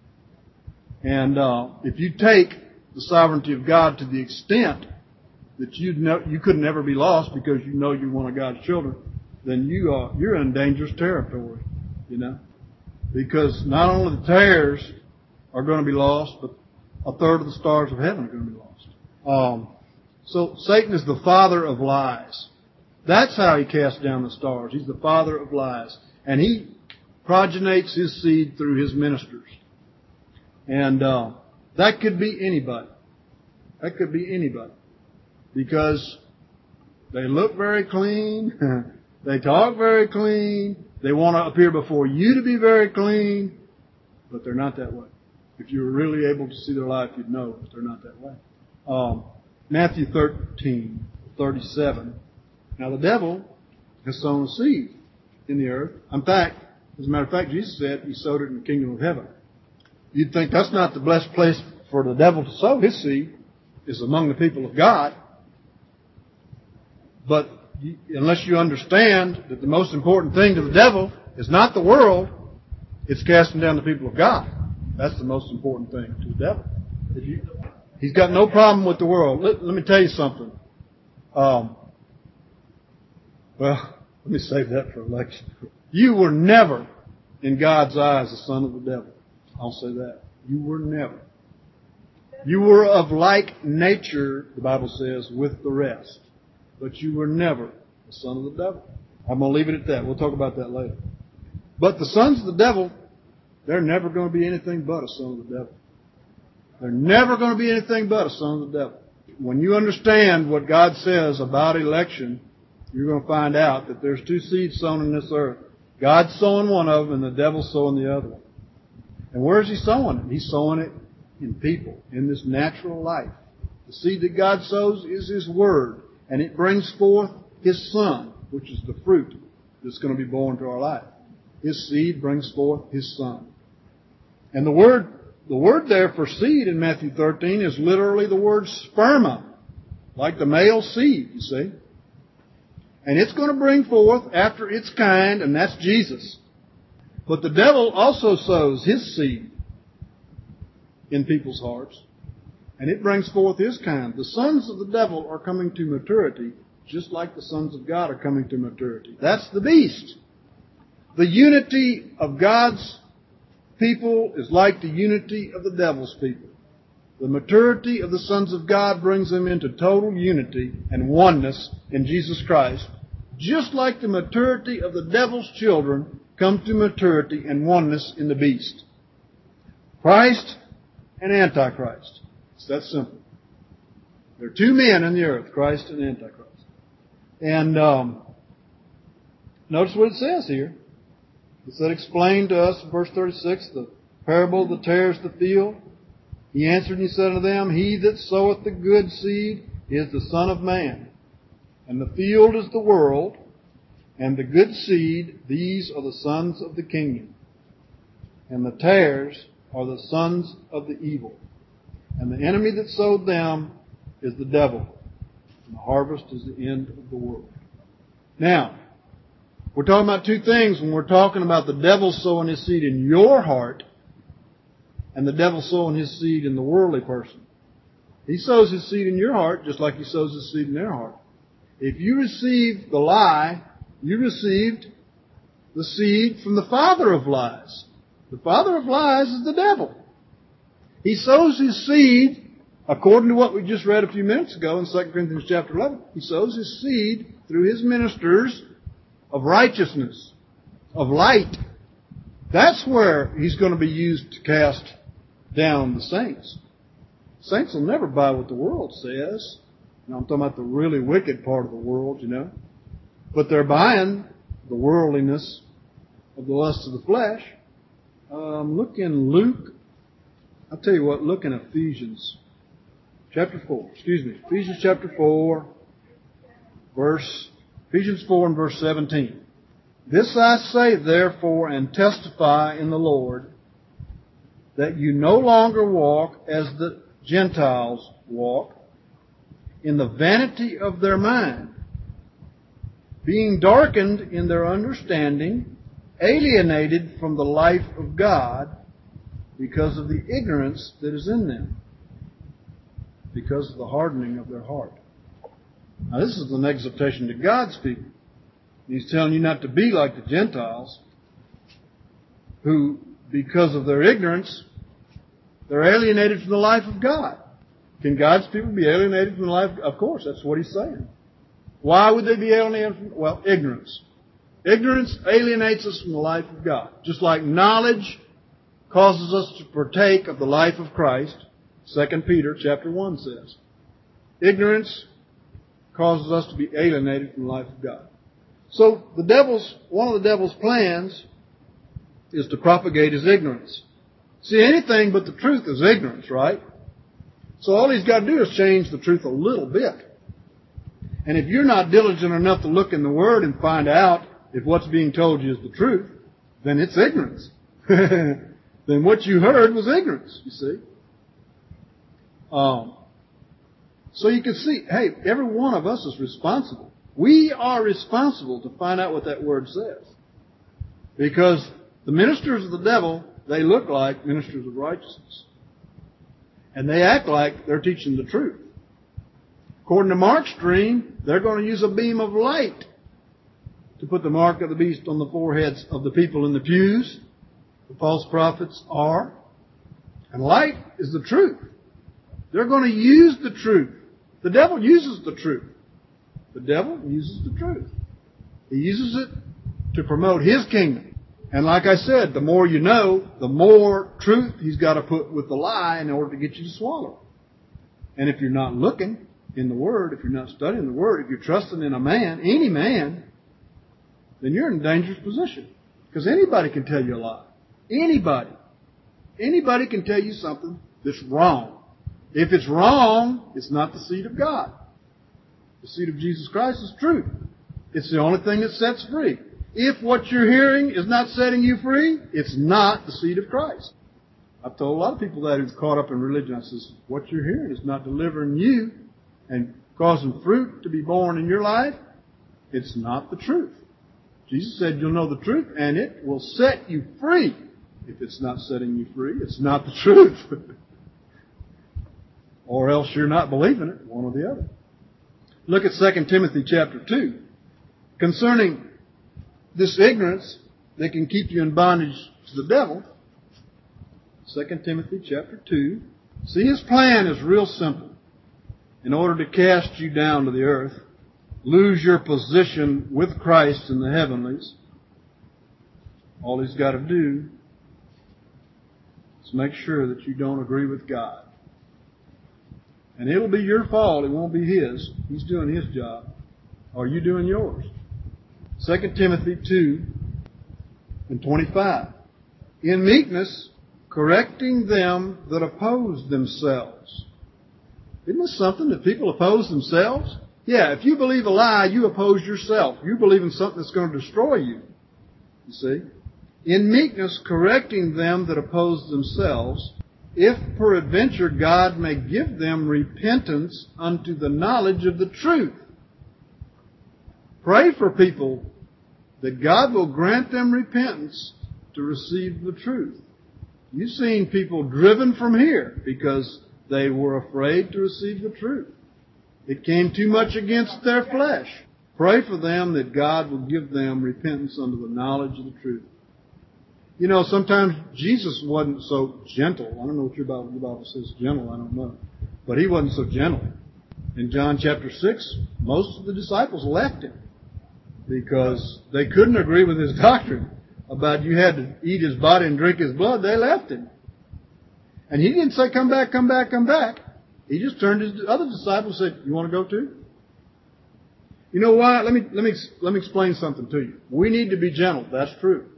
And uh, if you take the sovereignty of God to the extent that you know you could never be lost because you know you're one of God's children, then you uh, you're in dangerous territory, you know, because not only the tares are going to be lost, but a third of the stars of heaven are going to be lost. Um, so Satan is the father of lies. That's how he casts down the stars. He's the father of lies, and he progenites his seed through his ministers. And uh, that could be anybody. That could be anybody. Because they look very clean. They talk very clean. They want to appear before you to be very clean. But they're not that way. If you were really able to see their life, you'd know that they're not that way. Um, Matthew thirteen, thirty-seven. Now the devil has sown a seed in the earth. In fact, as a matter of fact, Jesus said he sowed it in the kingdom of heaven. You'd think that's not the blessed place for the devil to sow his seed, is among the people of God. But you, unless you understand that the most important thing to the devil is not the world, it's casting down the people of God. That's the most important thing to the devil. If you, he's got no problem with the world. Let, let me tell you something. Um, well, let me save that for election. You were never, in God's eyes, a son of the devil. I'll say that. You were never. You were of like nature, the Bible says, with the rest. But you were never a son of the devil. I'm going to leave it at that. We'll talk about that later. But the sons of the devil, they're never going to be anything but a son of the devil. They're never going to be anything but a son of the devil. When you understand what God says about election, you're going to find out that there's two seeds sown in this earth. God's sowing one of them and the devil's sowing the other one. And where is he sowing it? He's sowing it in people, in this natural life. The seed that God sows is His Word, and it brings forth His Son, which is the fruit that's going to be born to our life. His seed brings forth His Son. And the word, the word there for seed in Matthew thirteen is literally the word sperma, like the male seed, you see. And it's going to bring forth after its kind, and that's Jesus. But the devil also sows his seed in people's hearts, and it brings forth his kind. The sons of the devil are coming to maturity, just like the sons of God are coming to maturity. That's the beast. The unity of God's people is like the unity of the devil's people. The maturity of the sons of God brings them into total unity and oneness in Jesus Christ, just like the maturity of the devil's children come to maturity and oneness in the beast. Christ and Antichrist. It's that simple. There are two men in the earth, Christ and Antichrist. And um, notice what it says here. It said, explain to us in verse thirty-six, the parable of the tares of the field. He answered and he said unto them, He that soweth the good seed is the Son of Man. And the field is the world, and the good seed, these are the sons of the kingdom. And the tares are the sons of the evil. And the enemy that sowed them is the devil. And the harvest is the end of the world. Now, we're talking about two things when we're talking about the devil sowing his seed in your heart and the devil sowing his seed in the worldly person. He sows his seed in your heart just like he sows his seed in their heart. If you receive the lie, you received the seed from the father of lies. The father of lies is the devil. He sows his seed, according to what we just read a few minutes ago in Second Corinthians chapter eleven. He sows his seed through his ministers of righteousness, of light. That's where he's going to be used to cast down the saints. Saints will never buy what the world says. Now, I'm talking about the really wicked part of the world, you know. But they're buying the worldliness of the lust of the flesh. Um, look in Luke. I'll tell you what, look in Ephesians chapter four. Excuse me. Ephesians chapter four, verse, Ephesians four and verse seventeen. This I say, therefore, and testify in the Lord, that you no longer walk as the Gentiles walk, in the vanity of their mind, being darkened in their understanding, alienated from the life of God because of the ignorance that is in them, because of the hardening of their heart. Now, this is an exhortation to God's people. He's telling you not to be like the Gentiles, who, because of their ignorance, they're alienated from the life of God. Can God's people be alienated from the life? Of course, that's what he's saying. Why would they be alienated from? Well, ignorance. Ignorance alienates us from the life of God. Just like knowledge causes us to partake of the life of Christ, Second Peter chapter one says. Ignorance causes us to be alienated from the life of God. So the devil's, one of the devil's plans is to propagate his ignorance. See, anything but the truth is ignorance, right? So all he's got to do is change the truth a little bit. And if you're not diligent enough to look in the Word and find out if what's being told you is the truth, then it's ignorance. Then what you heard was ignorance, you see. Um, so you can see, hey, every one of us is responsible. We are responsible to find out what that Word says. Because the ministers of the devil, they look like ministers of righteousness. And they act like they're teaching the truth. According to Mark's dream, they're going to use a beam of light to put the mark of the beast on the foreheads of the people in the pews. The false prophets are. And light is the truth. They're going to use the truth. The devil uses the truth. The devil uses the truth. He uses it to promote his kingdom. And like I said, the more you know, the more truth he's got to put with the lie in order to get you to swallow. And if you're not looking in the Word, if you're not studying the Word, if you're trusting in a man, any man, then you're in a dangerous position. Because anybody can tell you a lie. Anybody. Anybody can tell you something that's wrong. If it's wrong, it's not the seed of God. The seed of Jesus Christ is truth. It's the only thing that sets free. If what you're hearing is not setting you free, it's not the seed of Christ. I've told a lot of people that who've caught up in religion. I says, what you're hearing is not delivering you and causing fruit to be born in your life. It's not the truth. Jesus said you'll know the truth and it will set you free. If it's not setting you free, it's not the truth. Or else you're not believing it, one or the other. Look at Second Timothy chapter two. Concerning this ignorance that can keep you in bondage to the devil, Second Timothy chapter two. See, his plan is real simple. In order to cast you down to the earth, lose your position with Christ in the heavenlies, all he's got to do is make sure that you don't agree with God. And it'll be your fault. It won't be his. He's doing his job. Are you doing yours? Second Timothy two and twenty-five. In meekness, correcting them that oppose themselves. Isn't this something that people oppose themselves? Yeah, if you believe a lie, you oppose yourself. You believe in something that's going to destroy you. You see? In meekness, correcting them that oppose themselves, if peradventure God may give them repentance unto the knowledge of the truth. Pray for people that God will grant them repentance to receive the truth. You've seen people driven from here because they were afraid to receive the truth. It came too much against their flesh. Pray for them that God will give them repentance unto the knowledge of the truth. You know, sometimes Jesus wasn't so gentle. I don't know what your Bible, your Bible says gentle, I don't know. But he wasn't so gentle. In John chapter six, most of the disciples left him because they couldn't agree with his doctrine about you had to eat his body and drink his blood. They left him. And he didn't say, come back, come back, come back. He just turned to his other disciples and said, you want to go too? You know why? Let me, let me, let me explain something to you. We need to be gentle. That's true.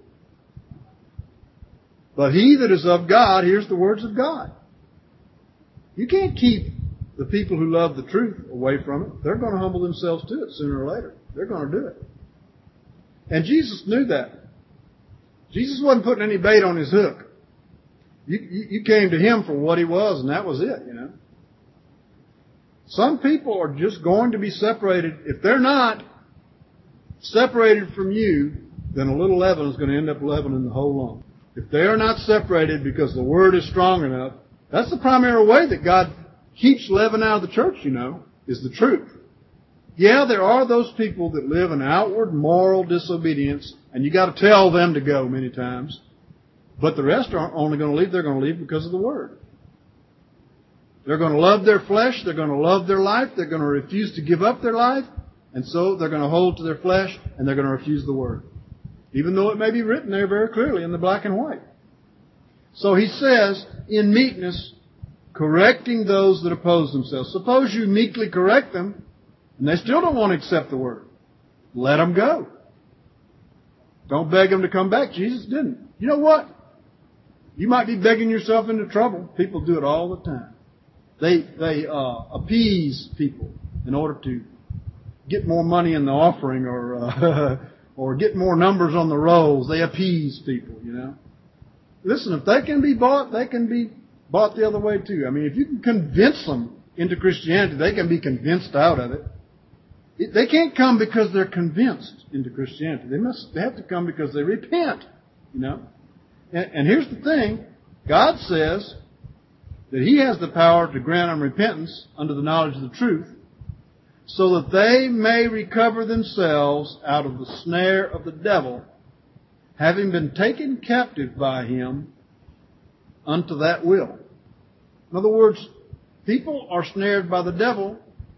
But he that is of God hears the words of God. You can't keep the people who love the truth away from it. They're going to humble themselves to it sooner or later. They're going to do it. And Jesus knew that. Jesus wasn't putting any bait on his hook. You, you, you came to him for what he was, and that was it, you know. Some people are just going to be separated. If they're not separated from you, then a little leaven is going to end up leavening the whole lump. If they are not separated because the Word is strong enough, that's the primary way that God keeps leaven out of the church, you know, is the truth. Yeah, there are those people that live in outward moral disobedience, and you got to tell them to go many times. But the rest aren't only going to leave. They're going to leave because of the Word. They're going to love their flesh. They're going to love their life. They're going to refuse to give up their life. And so they're going to hold to their flesh, and they're going to refuse the Word. Even though it may be written there very clearly in the black and white. So he says, in meekness, correcting those that oppose themselves. Suppose you meekly correct them, and they still don't want to accept the Word. Let them go. Don't beg them to come back. Jesus didn't. You know what? You might be begging yourself into trouble. People do it all the time. They they uh, appease people in order to get more money in the offering or uh, or get more numbers on the rolls. They appease people, you know. Listen, if they can be bought, they can be bought the other way too. I mean, if you can convince them into Christianity, they can be convinced out of it. it they can't come because they're convinced into Christianity. They must they have to come because they repent, you know. And, and here's the thing. God says that He has the power to grant them repentance under the knowledge of the truth, so that they may recover themselves out of the snare of the devil, having been taken captive by him unto that will. In other words, people are snared by the devil,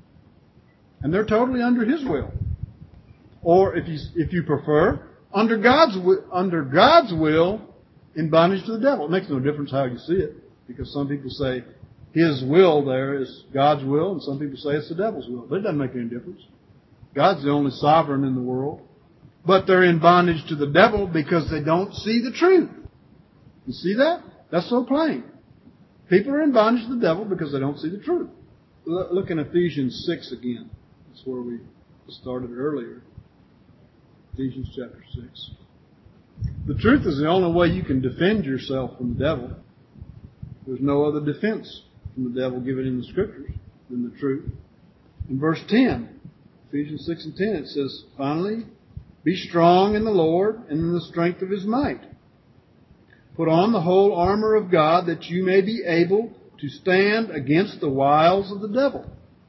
and they're totally under his will. Or, if you if you prefer, under God's under God's will, in bondage to the devil. It makes no difference how you see it, because some people say His will there is God's will, and some people say it's the devil's will. But it doesn't make any difference. God's the only sovereign in the world. But they're in bondage to the devil because they don't see the truth. You see that? That's so plain. People are in bondage to the devil because they don't see the truth. Look in Ephesians six again. That's where we started earlier. Ephesians chapter six. The truth is the only way you can defend yourself from the devil. There's no other defense from the devil given in the Scriptures than the truth. In verse ten, Ephesians six and ten, it says, finally, be strong in the Lord and in the strength of His might. Put on the whole armor of God that you may be able to stand against the wiles of the devil.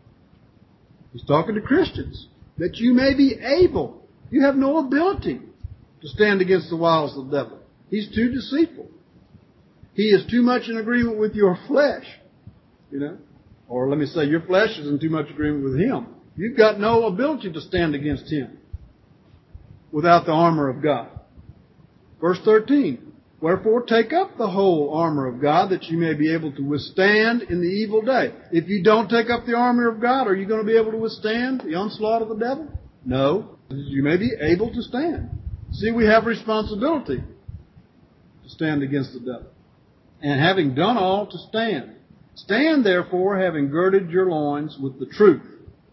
He's talking to Christians. That you may be able. You have no ability to stand against the wiles of the devil. He's too deceitful. He is too much in agreement with your flesh. You know? Or let me say, your flesh is in too much agreement with him. You've got no ability to stand against him without the armor of God. Verse thirteen. Wherefore take up the whole armor of God that you may be able to withstand in the evil day. If you don't take up the armor of God, are you going to be able to withstand the onslaught of the devil? No. You may be able to stand. See, we have responsibility to stand against the devil. And having done all, to stand. Stand therefore, having girded your loins with the truth,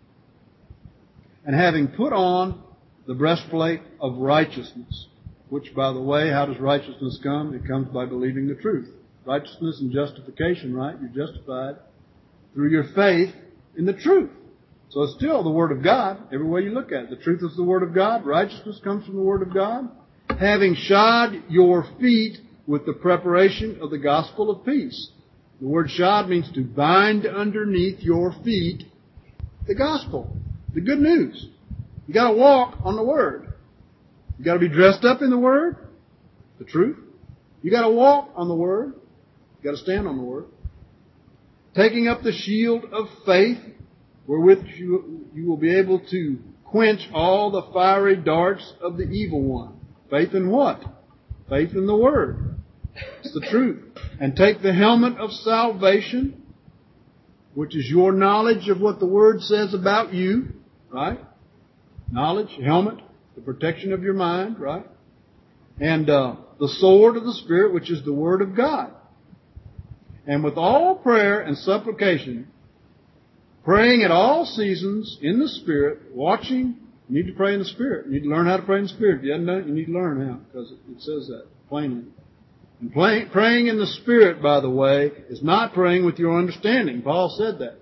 and having put on the breastplate of righteousness. Which, by the way, how does righteousness come? It comes by believing the truth. Righteousness and justification, right? You're justified through your faith in the truth. So it's still the Word of God, every way you look at it. The truth is the Word of God. Righteousness comes from the Word of God. Having shod your feet with the preparation of the gospel of peace. The word shod means to bind underneath your feet the gospel, the good news. You got to walk on the Word. You got to be dressed up in the Word, the truth, You got to walk on the Word. You got to stand on the Word. Taking up the shield of faith, wherewith you, you will be able to quench all the fiery darts of the evil one. Faith in what? Faith in the Word. It's the truth. And take the helmet of salvation, which is your knowledge of what the Word says about you, right? Knowledge, helmet, the protection of your mind, right? And uh, the sword of the Spirit, which is the Word of God. And with all prayer and supplication, praying at all seasons in the Spirit, watching. You need to pray in the Spirit. You need to learn how to pray in the Spirit. If you haven't done it, you need to learn how, because it says that plainly. And play, praying in the Spirit, by the way, is not praying with your understanding. Paul said that.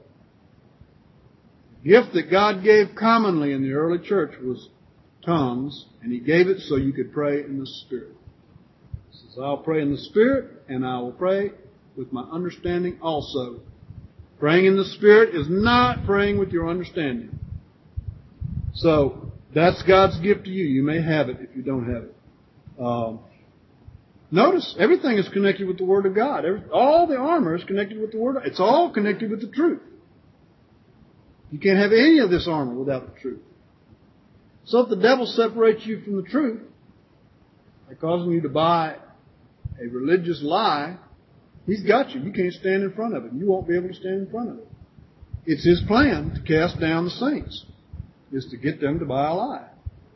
The gift that God gave commonly in the early church was tongues, and He gave it so you could pray in the Spirit. He says, I'll pray in the Spirit, and I will pray with my understanding also. Praying in the Spirit is not praying with your understanding. So, that's God's gift to you. You may have it if you don't have it. Um, notice, everything is connected with the Word of God. Every, all the armor is connected with the Word of God. It's all connected with the truth. You can't have any of this armor without the truth. So if the devil separates you from the truth by causing you to buy a religious lie, he's got you. You can't stand in front of it. You won't be able to stand in front of it. It's his plan to cast down the saints, is to get them to buy a lie.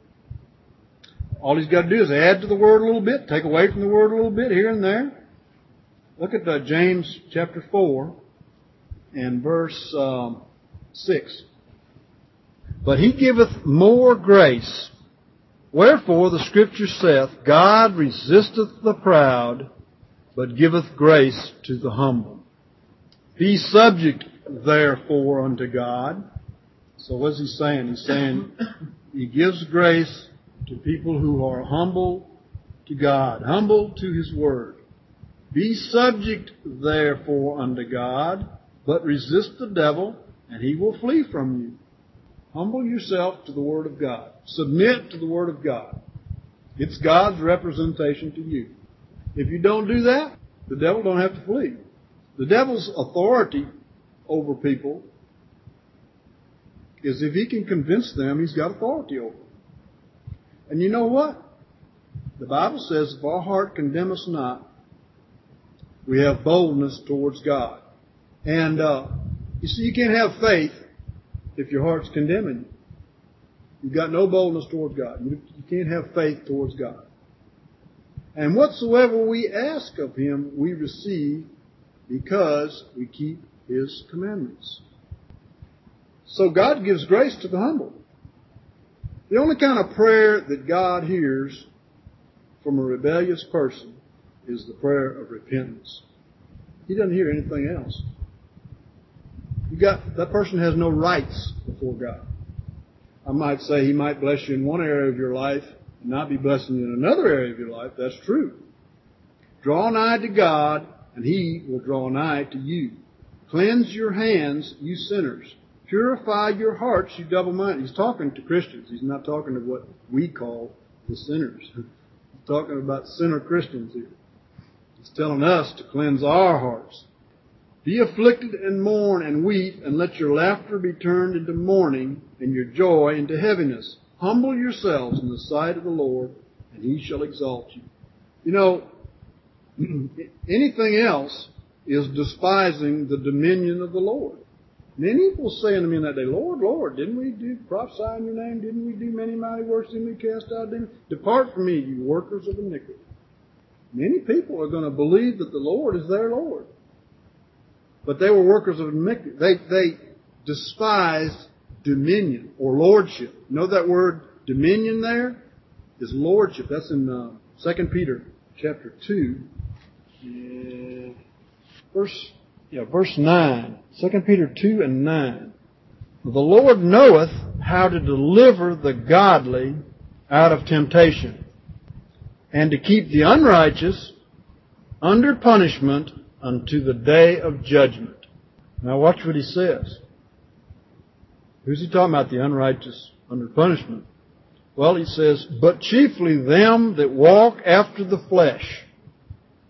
All he's got to do is add to the Word a little bit, take away from the Word a little bit here and there. Look at uh, James chapter four and verse um, six. But He giveth more grace. Wherefore the Scripture saith, God resisteth the proud, but giveth grace to the humble. Be subject, therefore, unto God. So what's He saying? He's saying He gives grace to people who are humble to God, humble to His Word. Be subject, therefore, unto God, but resist the devil, and he will flee from you. Humble yourself to the Word of God. Submit to the Word of God. It's God's representation to you. If you don't do that, the devil don't have to flee. The devil's authority over people is if he can convince them, he's got authority over them. And you know what? The Bible says, if our heart condemn us not, we have boldness towards God. And uh, you see, you can't have faith if your heart's condemning you. You've got no boldness towards God. You, you can't have faith towards God. And whatsoever we ask of Him, we receive because we keep His commandments. So God gives grace to the humble. The only kind of prayer that God hears from a rebellious person is the prayer of repentance. He doesn't hear anything else. You got, that person has no rights before God. I might say He might bless you in one area of your life and not be blessing you in another area of your life. That's true. Draw nigh to God, and He will draw nigh to you. Cleanse your hands, you sinners. Purify your hearts, you double-minded. He's talking to Christians. He's not talking to what we call the sinners. He's talking about sinner Christians here. He's telling us to cleanse our hearts. Be afflicted and mourn and weep, and let your laughter be turned into mourning, and your joy into heaviness. Humble yourselves in the sight of the Lord, and He shall exalt you. You know, anything else is despising the dominion of the Lord. Many people say unto me in that day, Lord, Lord, didn't we do prophesy in your name? Didn't we do many mighty works? Didn't we cast out demons? Depart from me, you workers of iniquity. Many people are going to believe that the Lord is their Lord. But they were workers of iniquity. They, they despised dominion or lordship. You know that word dominion there is lordship. That's in uh, Second Peter chapter two. Yeah. Verse, yeah, verse nine. Second Peter two and nine. The Lord knoweth how to deliver the godly out of temptation, and to keep the unrighteous under punishment unto the day of judgment. Now watch what he says. Who's he talking about, the unrighteous under punishment? Well, he says, but chiefly them that walk after the flesh.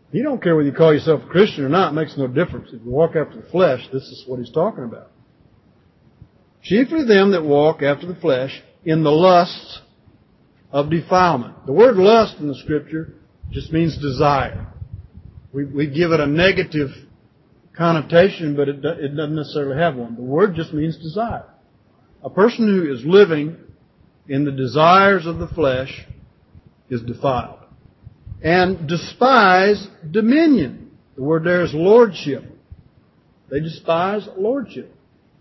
He don't care whether you call yourself a Christian or not. It makes no difference. If you walk after the flesh, this is what he's talking about. Chiefly them that walk after the flesh in the lusts of defilement. The word lust in the Scripture just means desire. We, we give it a negative connotation, but it, it doesn't necessarily have one. The word just means desire. A person who is living in the desires of the flesh is defiled. And despise dominion. The word there is lordship. They despise lordship.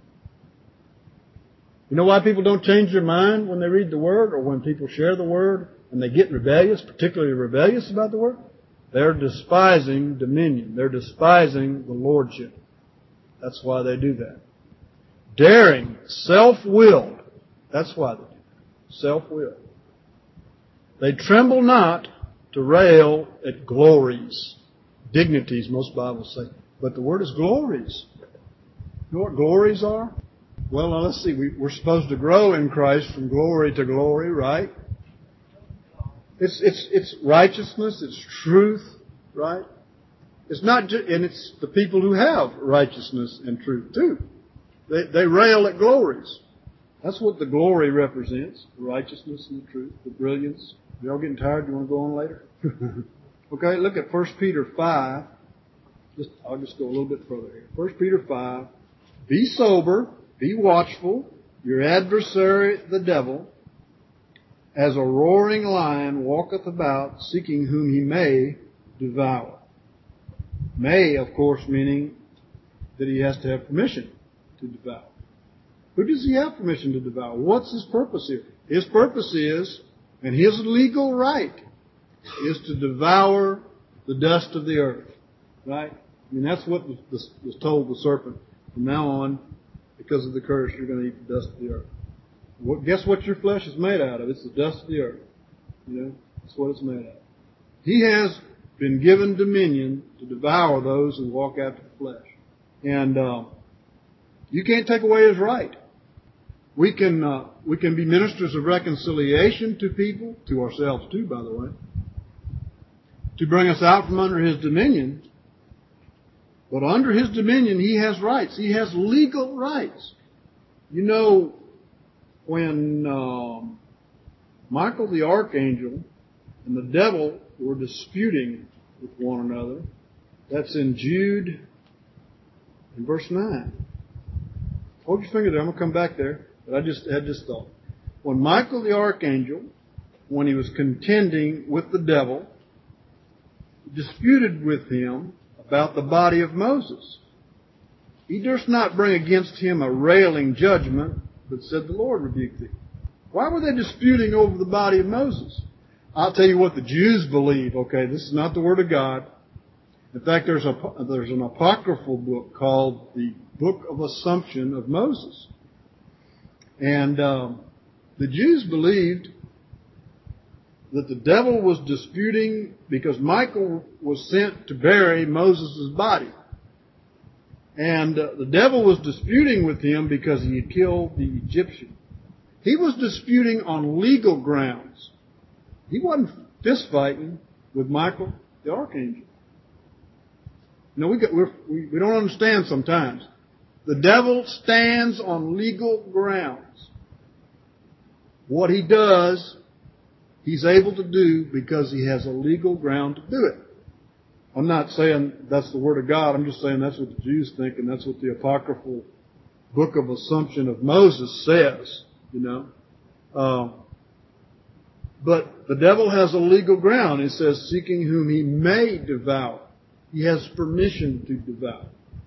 You know why people don't change their mind when they read the Word or when people share the Word and they get rebellious, particularly rebellious about the Word? They're despising dominion. They're despising the lordship. That's why they do that. Daring, self-willed. That's why they do that. Self-willed. They tremble not to rail at glories. Dignities, most Bibles say. But the word is glories. You know what glories are? Well, now let's see. We, we're supposed to grow in Christ from glory to glory, right? It's it's it's righteousness. It's truth, right? It's not just, and it's the people who have righteousness and truth too. They they rail at glories. That's what the glory represents: the righteousness and the truth, the brilliance. Y'all getting tired? You want to go on later? Okay, look at First Peter five. Just I'll just go a little bit further here. First Peter five. Be sober. Be watchful. Your adversary, the devil, as a roaring lion, walketh about, seeking whom he may devour. May, of course, meaning that he has to have permission to devour. Who does he have permission to devour? What's his purpose here? His purpose is, and his legal right, is to devour the dust of the earth. Right? I mean, that's what was told the serpent. From now on, because of the curse, you're going to eat the dust of the earth. What, guess what your flesh is made out of? It's the dust of the earth. You know, that's what it's made out of. He has been given dominion to devour those who walk after the flesh. And uh, you can't take away his right. We can uh, we can be ministers of reconciliation to people, to ourselves too, by the way, to bring us out from under his dominion. But under his dominion, he has rights. He has legal rights. You know, when um, Michael the archangel and the devil were disputing with one another, that's in Jude, in verse nine. Hold your finger there. I'm going to come back there. But I just had this thought. When Michael the archangel, when he was contending with the devil, disputed with him about the body of Moses, he durst not bring against him a railing judgment, but said, the Lord rebuke thee. Why were they disputing over the body of Moses? I'll tell you what the Jews believe. Okay, this is not the Word of God. In fact, there's a there's an apocryphal book called the Book of Assumption of Moses. And um, the Jews believed that the devil was disputing because Michael was sent to bury Moses' body. And uh, the devil was disputing with him because he had killed the Egyptian. He was disputing on legal grounds. He wasn't fist fighting with Michael the archangel. You know, we, get, we're, we we don't understand sometimes. The devil stands on legal grounds. What he does, he's able to do because he has a legal ground to do it. I'm not saying that's the Word of God. I'm just saying that's what the Jews think, and that's what the apocryphal Book of Assumption of Moses says, you know. Uh, but the devil has a legal ground. It says, seeking whom he may devour. He has permission to devour.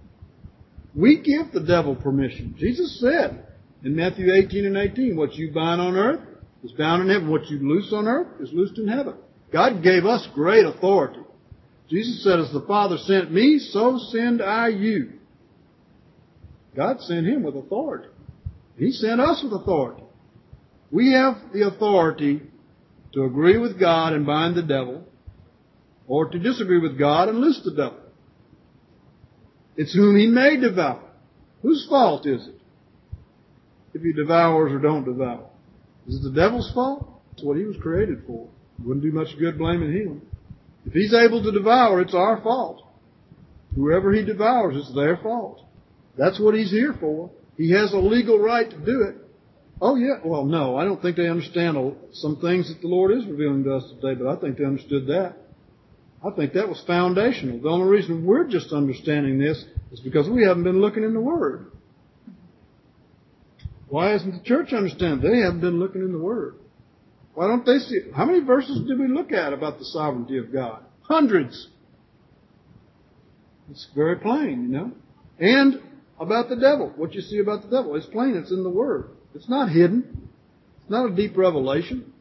We give the devil permission. Jesus said in Matthew eighteen and eighteen, what you bind on earth is bound in heaven. What you loose on earth is loosed in heaven. God gave us great authority. Jesus said, as the Father sent me, so send I you. God sent him with authority. He sent us with authority. We have the authority to agree with God and bind the devil, or to disagree with God and loose the devil. It's whom he may devour. Whose fault is it if he devours or don't devour? Is it the devil's fault? It's what he was created for. It wouldn't do much good blaming him. If He's able to devour, it's our fault. Whoever He devours, it's their fault. That's what He's here for. He has a legal right to do it. Oh, yeah. Well, no, I don't think they understand some things that the Lord is revealing to us today, but I think they understood that. I think that was foundational. The only reason we're just understanding this is because we haven't been looking in the Word. Why isn't the church understanding? They haven't been looking in the Word. Why don't they see it? How many verses did we look at about the sovereignty of God? Hundreds. It's very plain, you know. And about the devil. What you see about the devil. It's plain. It's in the Word. It's not hidden. It's not a deep revelation.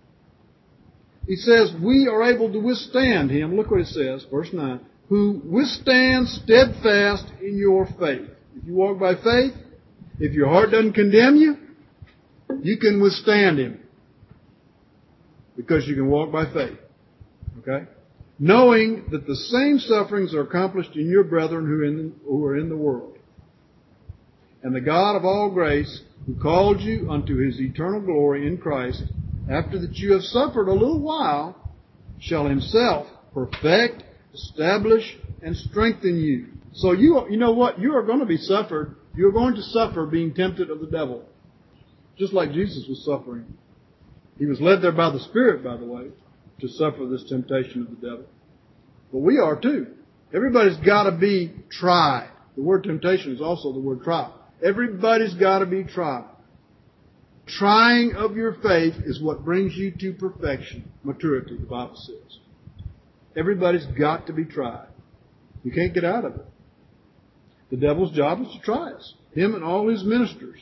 He says, we are able to withstand him. Look what it says, verse nine. Who withstands steadfast in your faith. If you walk by faith, if your heart doesn't condemn you, you can withstand him. Because you can walk by faith. Okay? Knowing that the same sufferings are accomplished in your brethren who, in, who are in the world. And the God of all grace, who called you unto His eternal glory in Christ, after that you have suffered a little while, shall Himself perfect, establish, and strengthen you. So you, you know what? You are going to be suffered. You're going to suffer being tempted of the devil. Just like Jesus was suffering. He was led there by the Spirit, by the way, to suffer this temptation of the devil. But we are too. Everybody's got to be tried. The word temptation is also the word trial. Everybody's got to be tried. Trying of your faith is what brings you to perfection, maturity, the Bible says. Everybody's got to be tried. You can't get out of it. The devil's job is to try us, him and all his ministers.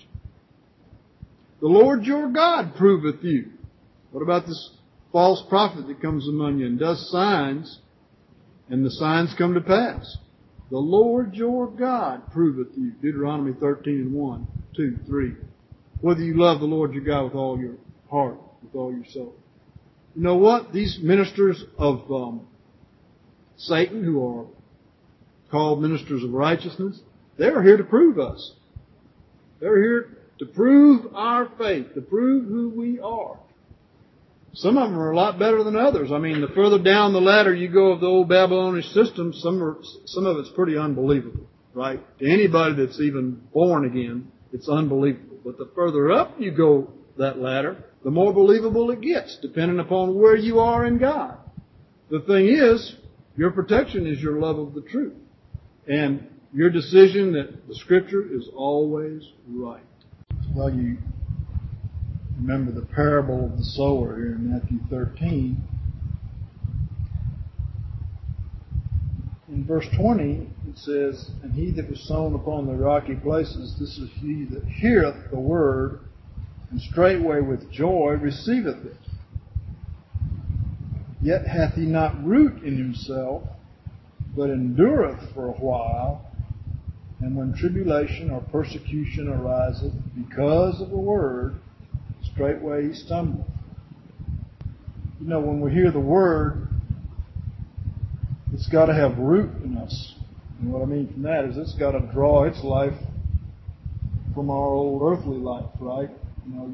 The Lord your God proveth you. What about this false prophet that comes among you and does signs, and the signs come to pass? The Lord your God proveth you. Deuteronomy thirteen and one, two, three. Whether you love the Lord your God with all your heart, with all your soul. You know what? These ministers of um, Satan, who are called ministers of righteousness, they're here to prove us. They're here to prove our faith, to prove who we are. Some of them are a lot better than others. I mean, the further down the ladder you go of the old Babylonish system, some are, some of it's pretty unbelievable, right? To anybody that's even born again, it's unbelievable. But the further up you go that ladder, the more believable it gets, depending upon where you are in God. The thing is, your protection is your love of the truth. And your decision that the Scripture is always right. Well, you remember the parable of the sower here in Matthew thirteen. In verse twenty, it says, and he that was sown upon the rocky places, this is he that heareth the word, and straightway with joy receiveth it. Yet hath he not root in himself, but endureth for a while. And when tribulation or persecution ariseth because of the word, straightway he stumbleth. You know, when we hear the word, it's got to have root in us. And what I mean from that is it's got to draw its life from our old earthly life, right? You know,